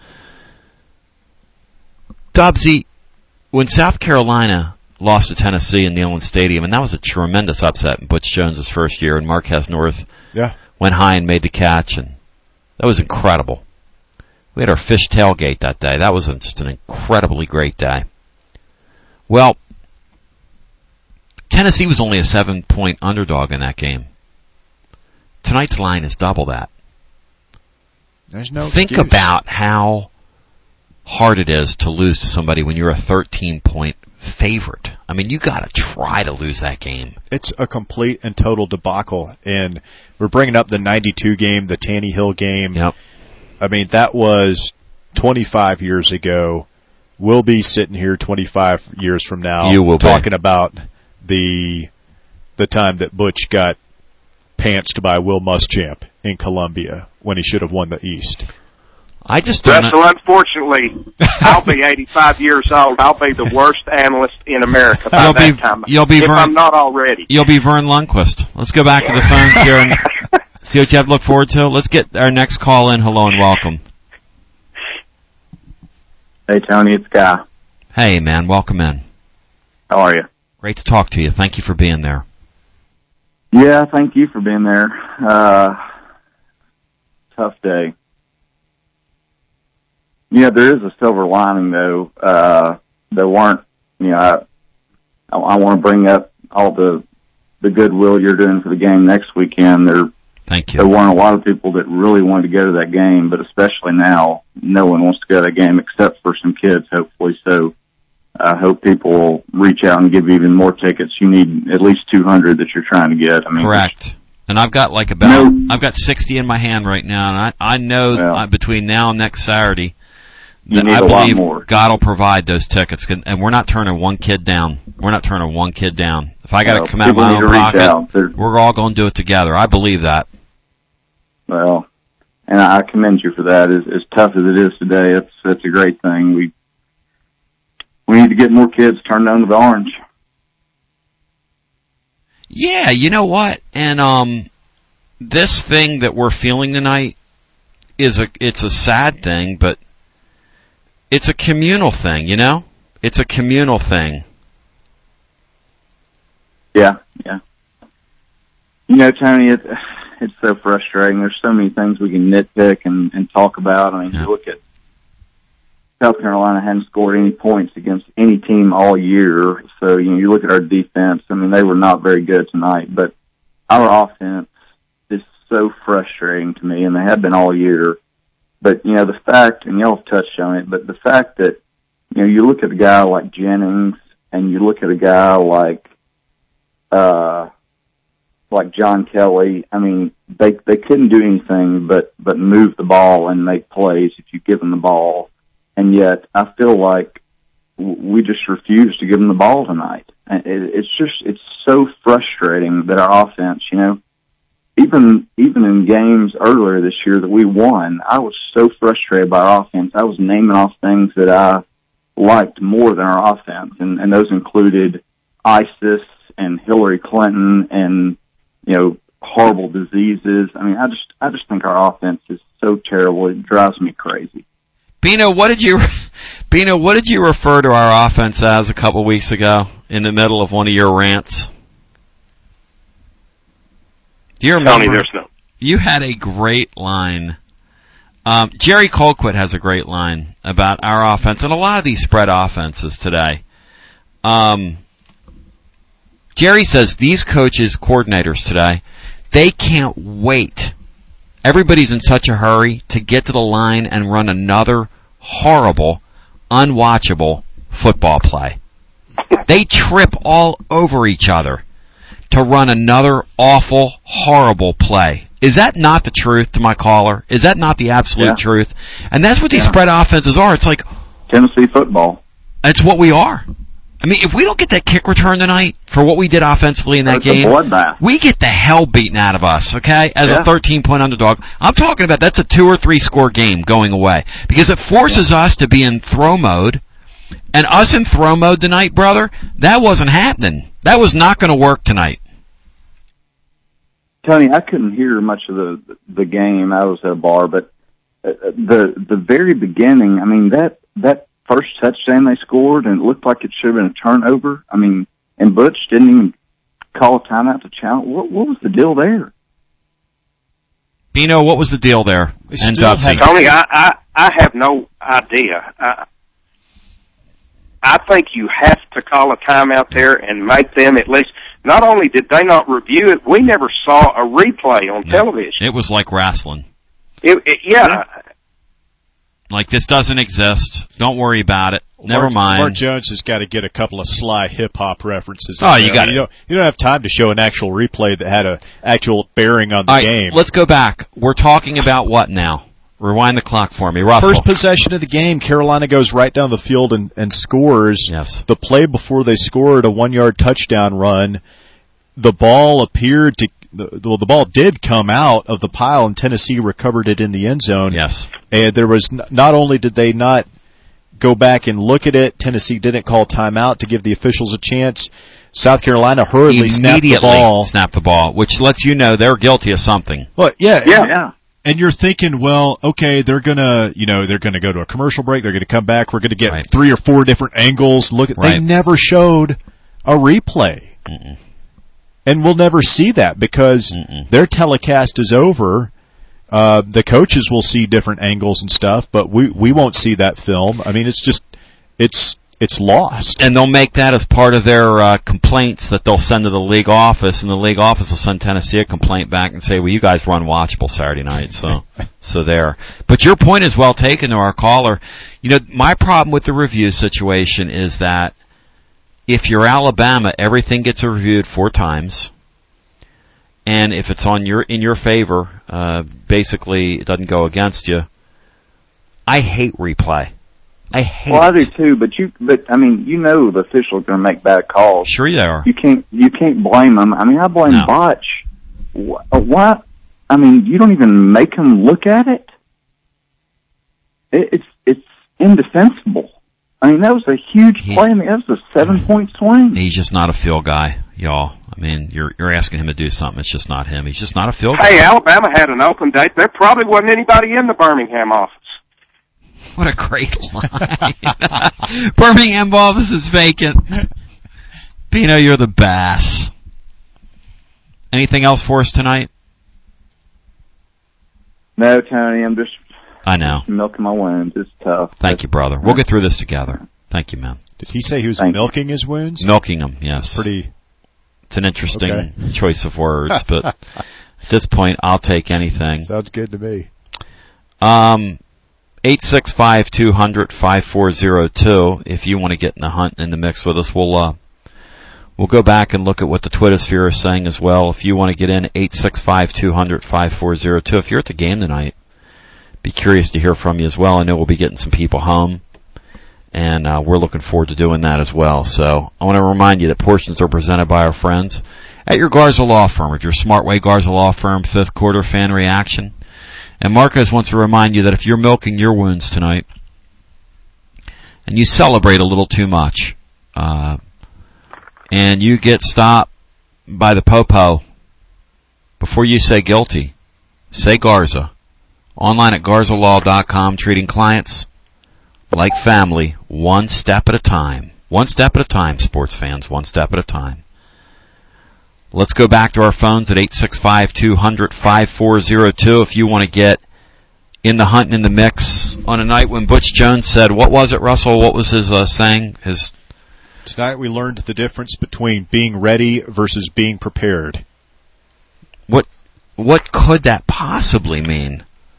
Dubsy, when South Carolina lost to Tennessee in Neyland Stadium, and that was a tremendous upset in Butch Jones's first year, and Marquez North yeah. went high and made the catch, and that was incredible. We had our fish tailgate that day. That was just an incredibly great day. Well, Tennessee was only a seven-point underdog in that game. Tonight's line is double that. There's no Think excuse. about how hard it is to lose to somebody when you're a thirteen-point favorite. I mean, you got to try to lose that game. It's a complete and total debacle. And we're bringing up the ninety-two game, the Tannehill game. Yep. I mean, that was twenty-five years ago. We'll be sitting here twenty-five years from now You will be. talking about the the time that Butch got pantsed by Will Muschamp in Columbia when he should have won the East. I just don't Russell, unfortunately, I'll be eighty-five years old. I'll be the worst analyst in America by You'll that be- time. you'll be if Vern- I'm not already. You'll be Vern Lundquist. Let's go back to the phones here and see what you have to look forward to. Let's get our next call in. Hello and welcome. Hey, Tony, it's Guy. Hey, man, welcome in. How are you? Great to talk to you. Thank you for being there. Yeah, thank you for being there. Uh, tough day. Yeah, there is a silver lining, though. Uh, there weren't, you know, I, I, I want to bring up all the the goodwill you're doing for the game next weekend. There, Thank there you. weren't a lot of people that really wanted to go to that game, but especially now, no one wants to go to that game except for some kids, hopefully. So I hope people will reach out and give you even more tickets. You need at least two hundred that you're trying to get. I mean, Correct. And I've got like about, No. I've got sixty in my hand right now, and I, I know Yeah. uh, between now and next Saturday You that need I a lot believe more. God will provide those tickets, and we're not turning one kid down. We're not turning one kid down. If I got to Well, come out of people my need own to reach pocket, out. They're- we're all going to do it together. I believe that. Well, and I commend you for that. As, as tough as it is today, it's it's a great thing. We we need to get more kids turned on to the orange. Yeah, you know what? And um, this thing that we're feeling tonight is a it's a sad thing, but it's a communal thing. You know, it's a communal thing. Yeah, yeah. You know, Tony, it, it's so frustrating. There's so many things we can nitpick and, and talk about. I mean, Yeah. you look at South Carolina hadn't scored any points against any team all year. So, you know, you look at our defense. I mean, they were not very good tonight, but our offense is so frustrating to me, and they have been all year. But, you know, the fact, and y'all have touched on it, but the fact that, you know, you look at a guy like Jennings and you look at a guy like, uh, like John Kelly, I mean, they, they couldn't do anything but, but move the ball and make plays if you give them the ball. And yet I feel like we just refuse to give them the ball tonight. And it, it's just, it's so frustrating that our offense, you know, even, even in games earlier this year that we won, I was so frustrated by our offense. I was naming off things that I liked more than our offense. And, and those included ISIS and Hillary Clinton and, you know, horrible diseases. I mean, I just, I just think our offense is so terrible. It drives me crazy. Bino, what did you, Bino, what did you refer to our offense as a couple weeks ago in the middle of one of your rants? Do you remember? Tony, there's no. You had a great line. Um, Jerry Colquitt has a great line about our offense and a lot of these spread offenses today. Um, Jerry says these coaches, coordinators today, they can't wait. Everybody's in such a hurry to get to the line and run another horrible, unwatchable football play. They trip all over each other to run another awful, horrible play. Is that not the truth to my caller? Is that not the absolute yeah. truth? And that's what these yeah. spread offenses are. It's like Tennessee football. That's what we are. I mean, if we don't get that kick return tonight for what we did offensively in that That's game, a bloodbath. we get the hell beaten out of us, okay, as yeah. a thirteen-point underdog. I'm talking about that's a two- or three-score game going away because it forces yeah. us to be in throw mode. And us in throw mode tonight, brother, that wasn't happening. That was not going to work tonight. Tony, I couldn't hear much of the the game. I was at a bar, but the the very beginning, I mean, that that first touchdown they scored, and it looked like it should have been a turnover. I mean, and Butch didn't even call a timeout to challenge. What, what was the deal there? Bino, what was the deal there? And Tony, I, I, I have no idea. I, I think you have to call a timeout there and make them at least. Not only did they not review it, we never saw a replay on yeah. television. It was like wrestling. It, it, yeah. Like, this doesn't exist. Don't worry about it. Never Mark, mind. Mark Jones has got to get a couple of sly hip-hop references. Oh, you got it. You don't, you don't have time to show an actual replay that had a actual bearing on the All right, game. Let's go back. We're talking about what now? Rewind the clock for me. Russell. First possession of the game, Carolina goes right down the field and, and scores. Yes. The play before they scored a one-yard touchdown run, the ball appeared to the, well, the ball did come out of the pile, and Tennessee recovered it in the end zone. Yes. And there was n- not only did they not go back and look at it, Tennessee didn't call timeout to give the officials a chance. South Carolina hurriedly snapped the ball. Snapped the ball, which lets you know they're guilty of something. Well, yeah, Yeah. yeah. And you're thinking, well, okay, they're gonna, you know, they're gonna go to a commercial break. They're gonna come back. We're gonna get Right. three or four different angles. Look, at Right. they never showed a replay, Mm-mm. and we'll never see that because Mm-mm. their telecast is over. Uh, the coaches will see different angles and stuff, but we we won't see that film. I mean, it's just it's it's lost. And they'll make that as part of their uh, complaints that they'll send to the league office, and the league office will send Tennessee a complaint back and say, well, you guys run watchable Saturday night, so so there. But your point is well taken to our caller. You know, my problem with the review situation is that if you're Alabama, everything gets reviewed four times, and if it's on your in your favor, uh, basically it doesn't go against you. I hate replay. I hate Well, I it. do too, but you, but I mean, you know, the officials are going to make bad calls. Sure they are. You can't, you can't blame them. I mean, I blame No. Botch. Wh- Why? I mean, you don't even make them look at it. it it's it's indefensible. I mean, that was a huge He- play. I mean, that was a seven-point swing. He's just not a field guy, y'all. I mean, you're you're asking him to do something. It's just not him. He's just not a field guy. Hey, Alabama had an open date. There probably wasn't anybody in the Birmingham office. What a great line. Birmingham office is vacant. Pino, you're the bass. Anything else for us tonight? No, Tony, I'm just I know. milking my wounds. It's tough. Thank you, brother. We'll get through this together. Thank you, man. Did he say he was Thank milking his wounds? Milking them, yes. Pretty. It's an interesting Okay. choice of words, but at this point, I'll take anything. Sounds good to me. Um, eight six five, two hundred, five four zero two. If you want to get in the hunt in the mix with us, we'll uh, we'll go back and look at what the Twitter sphere is saying as well. If you want to get in, eight six five, two hundred, five four zero two. If you're at the game tonight, be curious to hear from you as well. I know we'll be getting some people home, and uh, we're looking forward to doing that as well. So I want to remind you that portions are presented by our friends at your Garza Law Firm, at your Smartway Garza Law Firm, fifth quarter fan reaction. And Marcos wants to remind you that if you're milking your wounds tonight, and you celebrate a little too much, uh, and you get stopped by the popo, before you say guilty, say Garza. Online at garza law dot com, treating clients like family, one step at a time. One step at a time, sports fans, one step at a time. Let's go back to our phones at eight six five, two hundred, five four zero two if you want to get in the hunt and in the mix on a night when Butch Jones said, what was it, Russell? What was his uh, saying? His Tonight we learned the difference between being ready versus being prepared. What what could that possibly mean?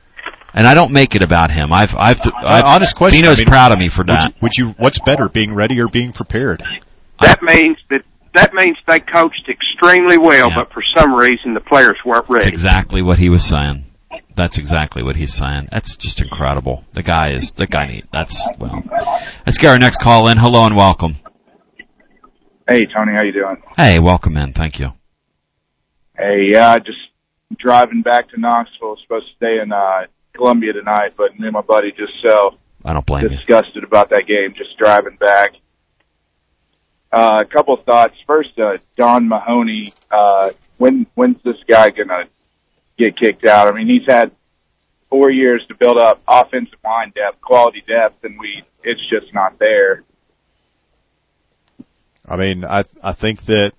And I don't make it about him. I've, I've, uh, I've honest question. Bino's I mean, proud of me for that. Would you, would you, what's better, being ready or being prepared? That means that that means they coached extremely well, Yeah. but for some reason the players weren't ready. That's exactly what he was saying. That's exactly what he's saying. That's just incredible. The guy is, the guy need, that's, well. Let's get our next call in. Hello and welcome. Hey, Tony, how you doing? Hey, welcome in. Thank you. Hey, yeah, just driving back to Knoxville. Supposed to stay in uh, Columbia tonight, but me and my buddy just so I don't blame disgusted you. about that game. Just driving back. Uh, a couple of thoughts. First, uh, Don Mahoney. Uh, when when's this guy gonna get kicked out? I mean, he's had four years to build up offensive line depth, quality depth, and we it's just not there. I mean, I I think that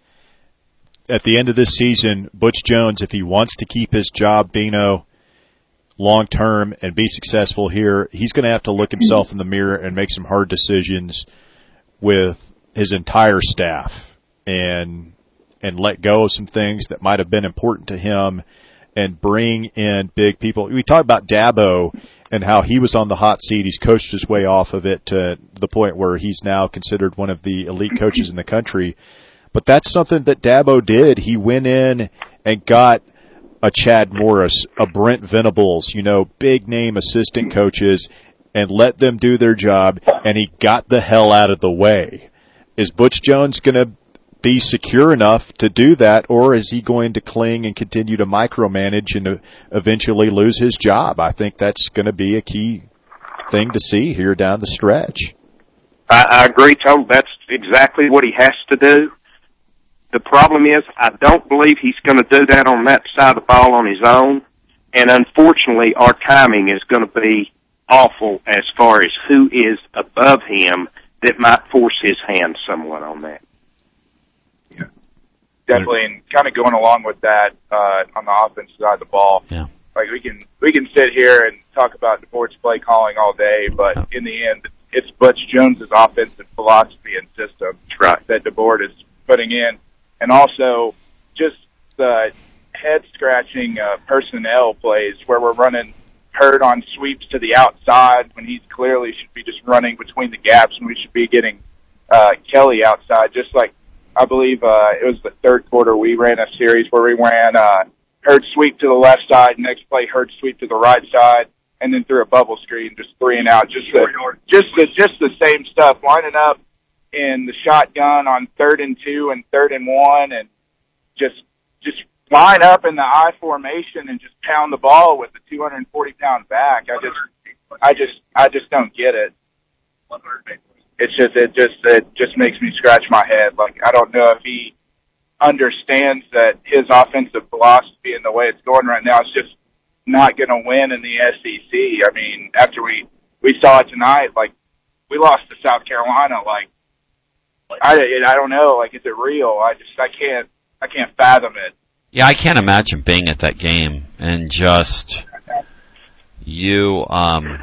at the end of this season, Butch Jones, if he wants to keep his job, Bino, long term and be successful here, he's going to have to look himself in the mirror and make some hard decisions with his entire staff and and let go of some things that might have been important to him and bring in big people. We talked about Dabo and how he was on the hot seat. He's coached his way off of it to the point where he's now considered one of the elite coaches in the country. But that's something that Dabo did. He went in and got a Chad Morris, a Brent Venables, you know, big name assistant coaches, and let them do their job, and he got the hell out of the way. Is Butch Jones going to be secure enough to do that, or is he going to cling and continue to micromanage and eventually lose his job? I think that's going to be a key thing to see here down the stretch. I, I agree, Tom. That's exactly what he has to do. The problem is, I don't believe he's going to do that on that side of the ball on his own. And unfortunately, our timing is going to be awful as far as who is above him that might force his hand somewhat on that. Yeah, definitely. And kind of going along with that, uh, on the offensive side of the ball. Yeah. Like we can, we can sit here and talk about DeBoer's play calling all day, but yeah. in the end, it's Butch Jones's offensive philosophy and system right. that DeBoer is putting in. And also just the head-scratching uh, personnel plays where we're running Hurd on sweeps to the outside when he clearly should be just running between the gaps, and we should be getting uh, Kelly outside. Just like I believe uh, it was the third quarter, we ran a series where we ran uh, Hurd sweep to the left side, next play Hurd sweep to the right side, and then through a bubble screen, just three and out. Just the, just the, just the same stuff, lining up in the shotgun on third and two and third and one, and just just line up in the I formation and just pound the ball with the two hundred forty pound back. I just I just I just don't get it. It's just it just it just makes me scratch my head. Like I don't know if he understands that his offensive philosophy and the way it's going right now is just not going to win in the S E C. I mean, after we we saw it tonight, like we lost to South Carolina, like. I, I don't know. Like, is it real? I just I can't I can't fathom it. Yeah, I can't imagine being at that game and just you. Um,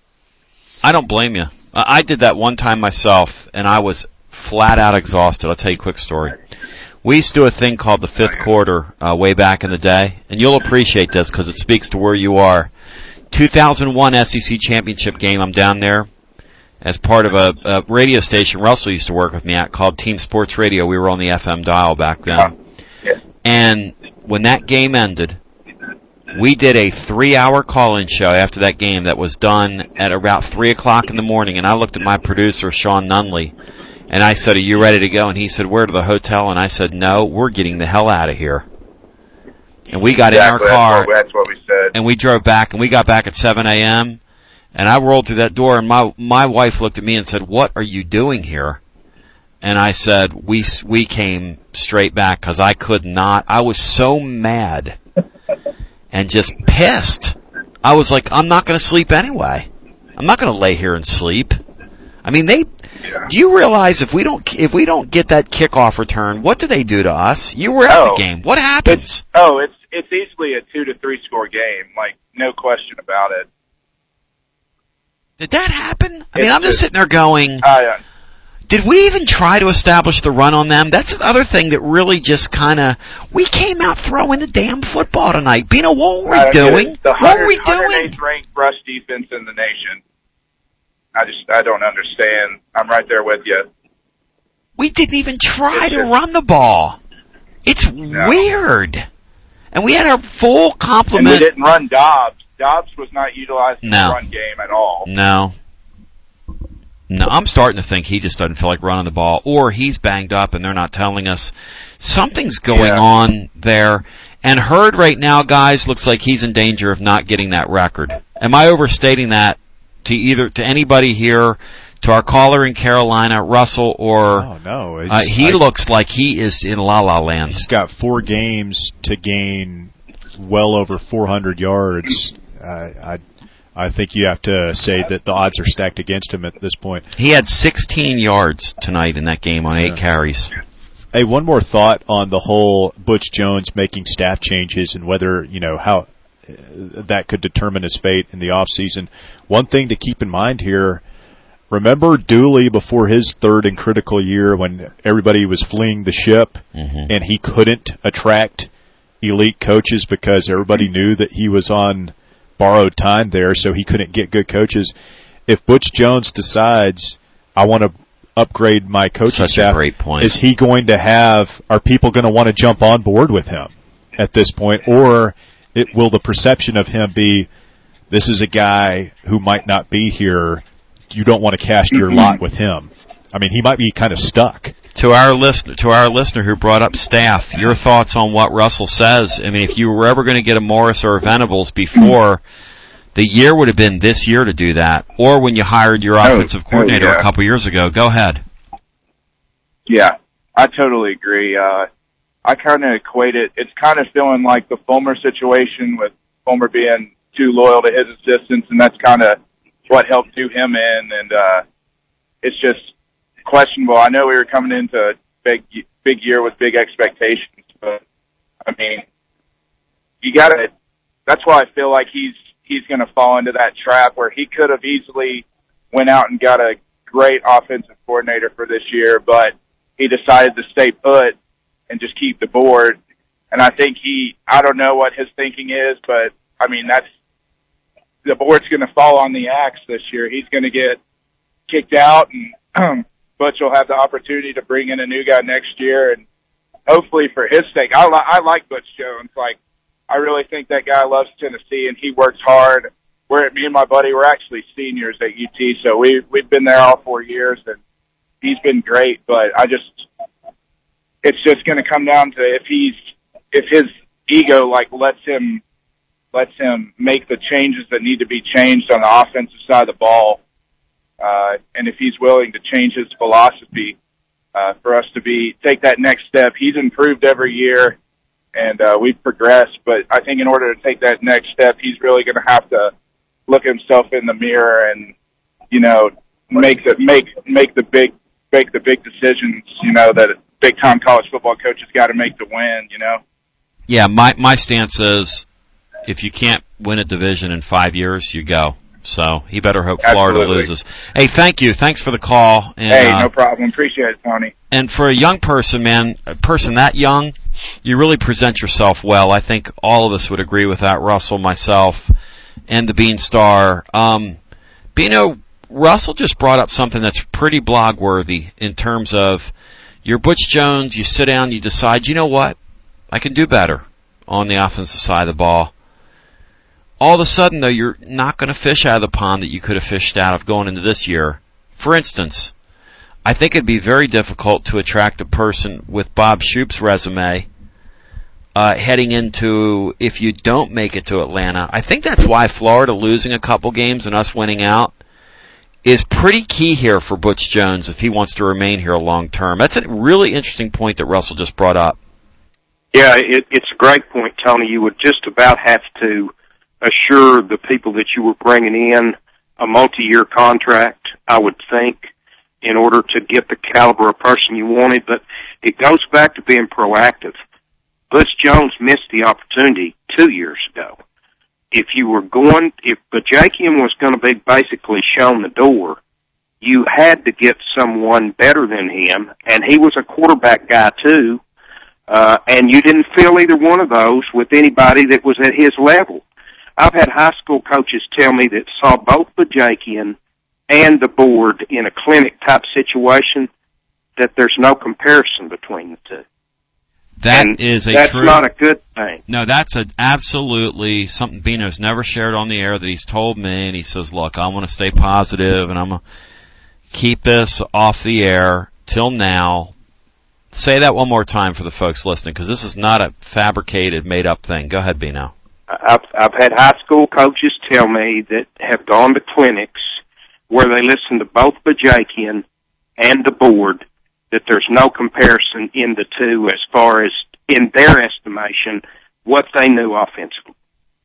I don't blame you. I did that one time myself, and I was flat out exhausted. I'll tell you a quick story. We used to do a thing called the fifth quarter uh, way back in the day, and you'll appreciate this because it speaks to where you are. two thousand one S E C championship game. I'm down there as part of a, a radio station Russell used to work with me at called Team Sports Radio. We were on the F M dial back then. And when that game ended, we did a three-hour call-in show after that game that was done at about three o'clock in the morning. And I looked at my producer, Sean Nunley, and I said, are you ready to go? And he said, where to the hotel? And I said, no, we're getting the hell out of here. And we got exactly, in our car, that's what, that's what we said. And we drove back, and we got back at seven a.m., and I rolled through that door, and my my wife looked at me and said, what are you doing here? And I said, we we came straight back because I could not. I was so mad and just pissed. I was like, I'm not going to sleep anyway. I'm not going to lay here and sleep. I mean, they. Yeah. Do you realize if we don't if we don't get that kickoff return, what do they do to us? You were at oh, the game. What happens? It's, oh, it's it's easily a two to three score game, like no question about it. Did that happen? I mean, I'm just sitting there going, uh, Did we even try to establish the run on them? That's the other thing that really just kind of, we came out throwing the damn football tonight. Bino, what were we doing? The what were we doing? one hundred eighth ranked rush defense in the nation. I just, I don't understand. I'm right there with you. We didn't even try It's to just- run the ball. It's No. weird. And we had our full And complement. we didn't run Dobbs. Dobbs was not utilized in No. the run game at all. No. No, I'm starting to think he just doesn't feel like running the ball, or he's banged up and they're not telling us. Something's going Yeah. on there. And Hurd right now, guys, looks like he's in danger of not getting that record. Am I overstating that to either, to anybody here, to our caller in Carolina, Russell, or Oh, no. It's, uh, he I- looks like he is in la la land. He's got four games to gain well over four hundred yards. Uh, I I think you have to say that the odds are stacked against him at this point. He had sixteen yards tonight in that game on eight Yeah. carries. Hey, one more thought on the whole Butch Jones making staff changes and whether, you know, how uh, that could determine his fate in the offseason. One thing to keep in mind here, remember Dooley before his third and critical year when everybody was fleeing the ship Mm-hmm. and he couldn't attract elite coaches because everybody knew that he was on borrowed time there, so he couldn't get good coaches. If Butch Jones decides, I want to upgrade my coaching Such a staff, great point. is he going to have, are people going to want to jump on board with him at this point? Or it, will the perception of him be, this is a guy who might not be here, you don't want to cast your lot with him? I mean, he might be kind of stuck. To our listener, to our listener who brought up staff, your thoughts on what Russell says? I mean, if you were ever going to get a Morris or a Venables before, the year would have been this year to do that, or when you hired your Oh, offensive coordinator oh, yeah. a couple years ago. Go ahead. Yeah, I totally agree. Uh, I kind of equate it. It's kind of feeling like the Fulmer situation with Fulmer being too loyal to his assistants, and that's kind of what helped do him in. And uh, it's just questionable. I know we were coming into a big, big year with big expectations, but I mean, you got to. That's why I feel like he's he's going to fall into that trap where he could have easily went out and got a great offensive coordinator for this year, but he decided to stay put and just keep the board. And I think he, I don't know what his thinking is, but I mean, that's, the board's going to fall on the axe this year. He's going to get kicked out, and Butch will have the opportunity to bring in a new guy next year. And hopefully for his sake, I, li- I like Butch Jones. Like, I really think that guy loves Tennessee and he works hard. We're, me and my buddy, we're actually seniors at U T, so we, we've been there all four years and he's been great, but I just, it's just going to come down to if he's, if his ego, like, lets him, lets him make the changes that need to be changed on the offensive side of the ball, uh, and if he's willing to change his philosophy, uh, for us to be, take that next step. He's improved every year, and, uh, we've progressed, but I think in order to take that next step, he's really going to have to look himself in the mirror and, you know, make the, make, make the big, make the big decisions, you know, that big time college football coach has got to make to win, you know? Yeah, my my stance is, if you can't win a division in five years, you go. So he better hope Florida Absolutely. loses. Hey, thank you. Thanks for the call. And, Hey, uh, no problem. Appreciate it, Tony. And for a young person, man, a person that young, you really present yourself well. I think all of us would agree with that, Russell, myself, and the Bean Star. Um, Bino, Russell just brought up something that's pretty blog worthy in terms of you're Butch Jones, you sit down, you decide, you know what, I can do better on the offensive side of the ball. All of a sudden, though, you're not going to fish out of the pond that you could have fished out of going into this year. For instance, I think it'd be very difficult to attract a person with Bob Shoop's resume uh, heading into, if you don't make it to Atlanta. I think that's why Florida losing a couple games and us winning out is pretty key here for Butch Jones if he wants to remain here long term. That's a really interesting point that Russell just brought up. Yeah, it, it's a great point, Tony. You would just about have to assure the people that you were bringing in a multi-year contract, I would think, in order to get the caliber of person you wanted. But it goes back to being proactive. Butch Jones missed the opportunity two years ago. If you were going, if Bajakian was going to be basically shown the door, you had to get someone better than him, and he was a quarterback guy too, uh, and you didn't fill either one of those with anybody that was at his level. I've had high school coaches tell me that saw both Bajakian and the board in a clinic-type situation that there's no comparison between the two. That and is a that's true. not a good thing. No, that's a, absolutely something Bino's never shared on the air that he's told me, and he says, look, I want to stay positive, and I'm going to keep this off the air till now. Say that one more time for the folks listening, because this is not a fabricated, made-up thing. Go ahead, Bino. I've, I've had high school coaches tell me that have gone to clinics where they listen to both Bajakian and the board, that there's no comparison in the two as far as, in their estimation, what they knew offensively.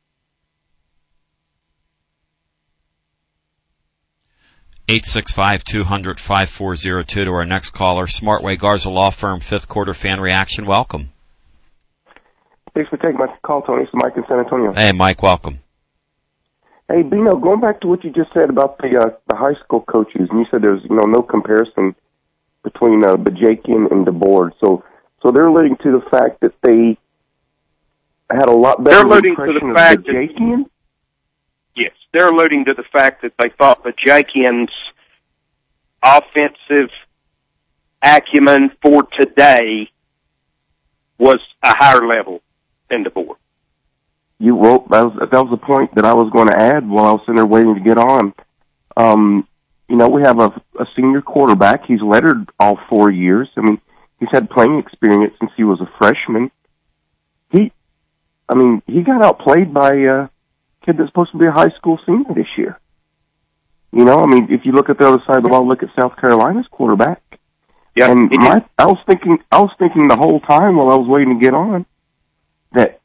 eight six five, two hundred, five four zero two to our next caller. Smartway Garza Law Firm, fifth quarter fan reaction. Welcome. Thanks for taking my call, Tony. It's Mike in San Antonio. Hey, Mike, welcome. Hey, Bino, going back to what you just said about the uh, the high school coaches, and you said there's you know no comparison between uh, Bajakian and the board. So, so they're alluding to the fact that they had a lot better They're alluding to impression the of fact that- Bajakian. Yes, they're alluding to the fact that they thought Bajakian's offensive acumen for today was a higher level than the board. You well, that was that was the point that I was going to add while I was sitting there waiting to get on. Um, you know, we have a, a senior quarterback. He's lettered all four years. I mean, he's had playing experience since he was a freshman. He, I mean, he got outplayed by a kid that's supposed to be a high school senior this year. You know, I mean, if you look at the other side of the ball, look at South Carolina's quarterback. Yeah, and my, I was thinking, I was thinking the whole time while I was waiting to get on that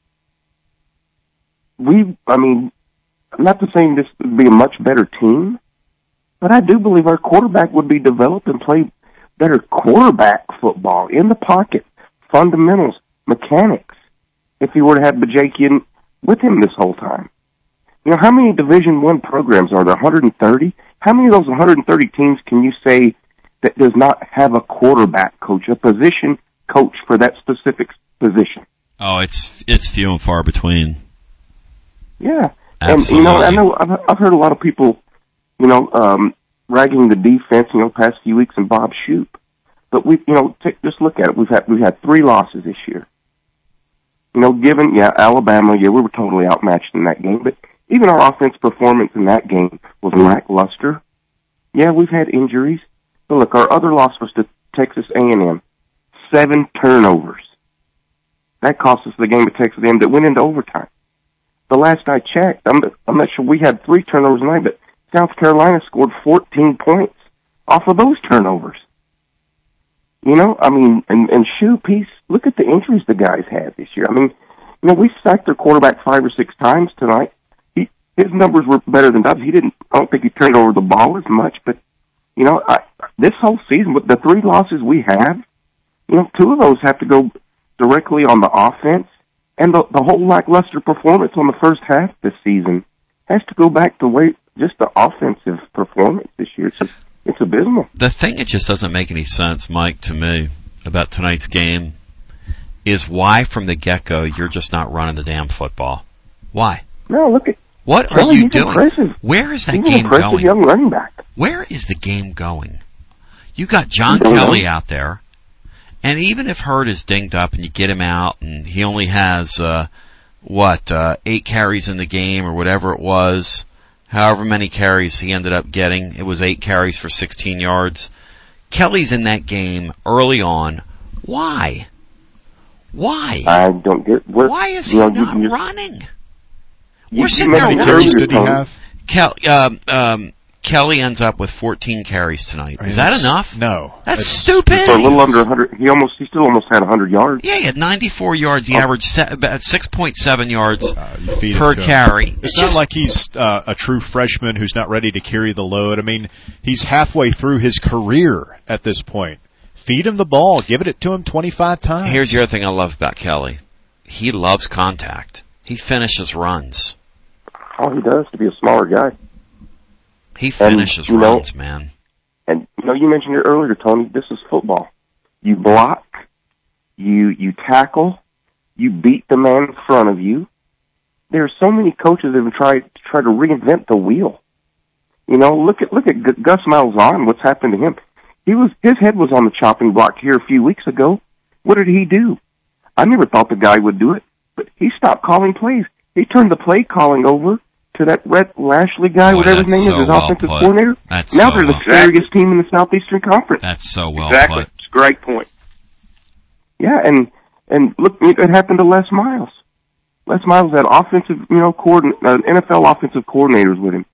we, I mean, I'm not to saying this would be a much better team, but I do believe our quarterback would be developed and play better quarterback football in the pocket, fundamentals, mechanics, if he were to have Bajakian with him this whole time. You know, how many Division One programs are there? one hundred thirty? How many of those one hundred thirty teams can you say that does not have a quarterback coach, a position coach for that specific position? Oh, it's it's few and far between. Yeah. Absolutely. And, you know, I know I've, I've heard a lot of people, you know, um, ragging the defense, you know, past few weeks and Bob Shoop. But we, you know, take, just look at it. We've had, we've had three losses this year. You know, given, yeah, Alabama, yeah, we were totally outmatched in that game, but even our offense performance in that game was lackluster. Yeah, we've had injuries. But look, our other loss was to Texas A and M. Seven turnovers. That cost us the game at Texas A and M that went into overtime. The last I checked, I'm, I'm not sure, we had three turnovers tonight, but South Carolina scored fourteen points off of those turnovers. You know, I mean, and, and Shoop, he's, look at the injuries the guys had this year. I mean, you know, we sacked their quarterback five or six times tonight. He, his numbers were better than Dobbs. He didn't, I don't think he turned over the ball as much, but, you know, I, this whole season, with the three losses we have, you know, two of those have to go directly on the offense, and the, the whole lackluster performance on the first half this season has to go back to wait, just the offensive performance this year. It's just, it's abysmal. The thing that just doesn't make any sense, Mike, to me, about tonight's game is why from the get-go you're just not running the damn football. Why? No, look at What are well, you he's doing? Impressive. Where is that he's game an impressive going? young running back. Where is the game going? You got John don't Kelly know. out there, and even if Hurd is dinged up and you get him out and he only has, uh, what, uh, eight carries in the game or whatever it was, however many carries he ended up getting, it was eight carries for sixteen yards. Kelly's in that game early on. Why? Why? I don't get what. Why is you he know, not you, you, running? You, We're sitting you there How many mentioned carries earlier, did he Tony, have? Kel, um, um, Kelly ends up with fourteen carries tonight. Is that enough? No. That's It's- stupid. For a little under one hundred, he almost, he still almost had one hundred yards. Yeah, he had ninety-four yards. He Oh. averaged se- about six point seven yards Uh, you feed it per to him. carry. It's, It's not just- like he's uh, a true freshman who's not ready to carry the load. I mean, he's halfway through his career at this point. Feed him the ball. Give it to him twenty-five times. Here's the other thing I love about Kelly. He loves contact. He finishes runs. All he does to be a smaller guy. He finishes you know, runs, man. You know, you mentioned it earlier, Tony. This is football. You block, you you tackle, you beat the man in front of you. There are so many coaches that have tried to try to reinvent the wheel. You know, look at look at G- Gus Malzahn. What's happened to him? He was his head was on the chopping block here a few weeks ago. What did he do? I never thought the guy would do it, but he stopped calling plays. He turned the play calling over to that Rhett Lashley guy, Boy, whatever his name so is, his well offensive put. coordinator. That's now so they're the well scariest team in the Southeastern Conference. That's so well Exactly. put. It's a great point. Yeah, and and look, it happened to Les Miles. Les Miles had offensive, you know, coordin- uh, N F L offensive coordinators with him.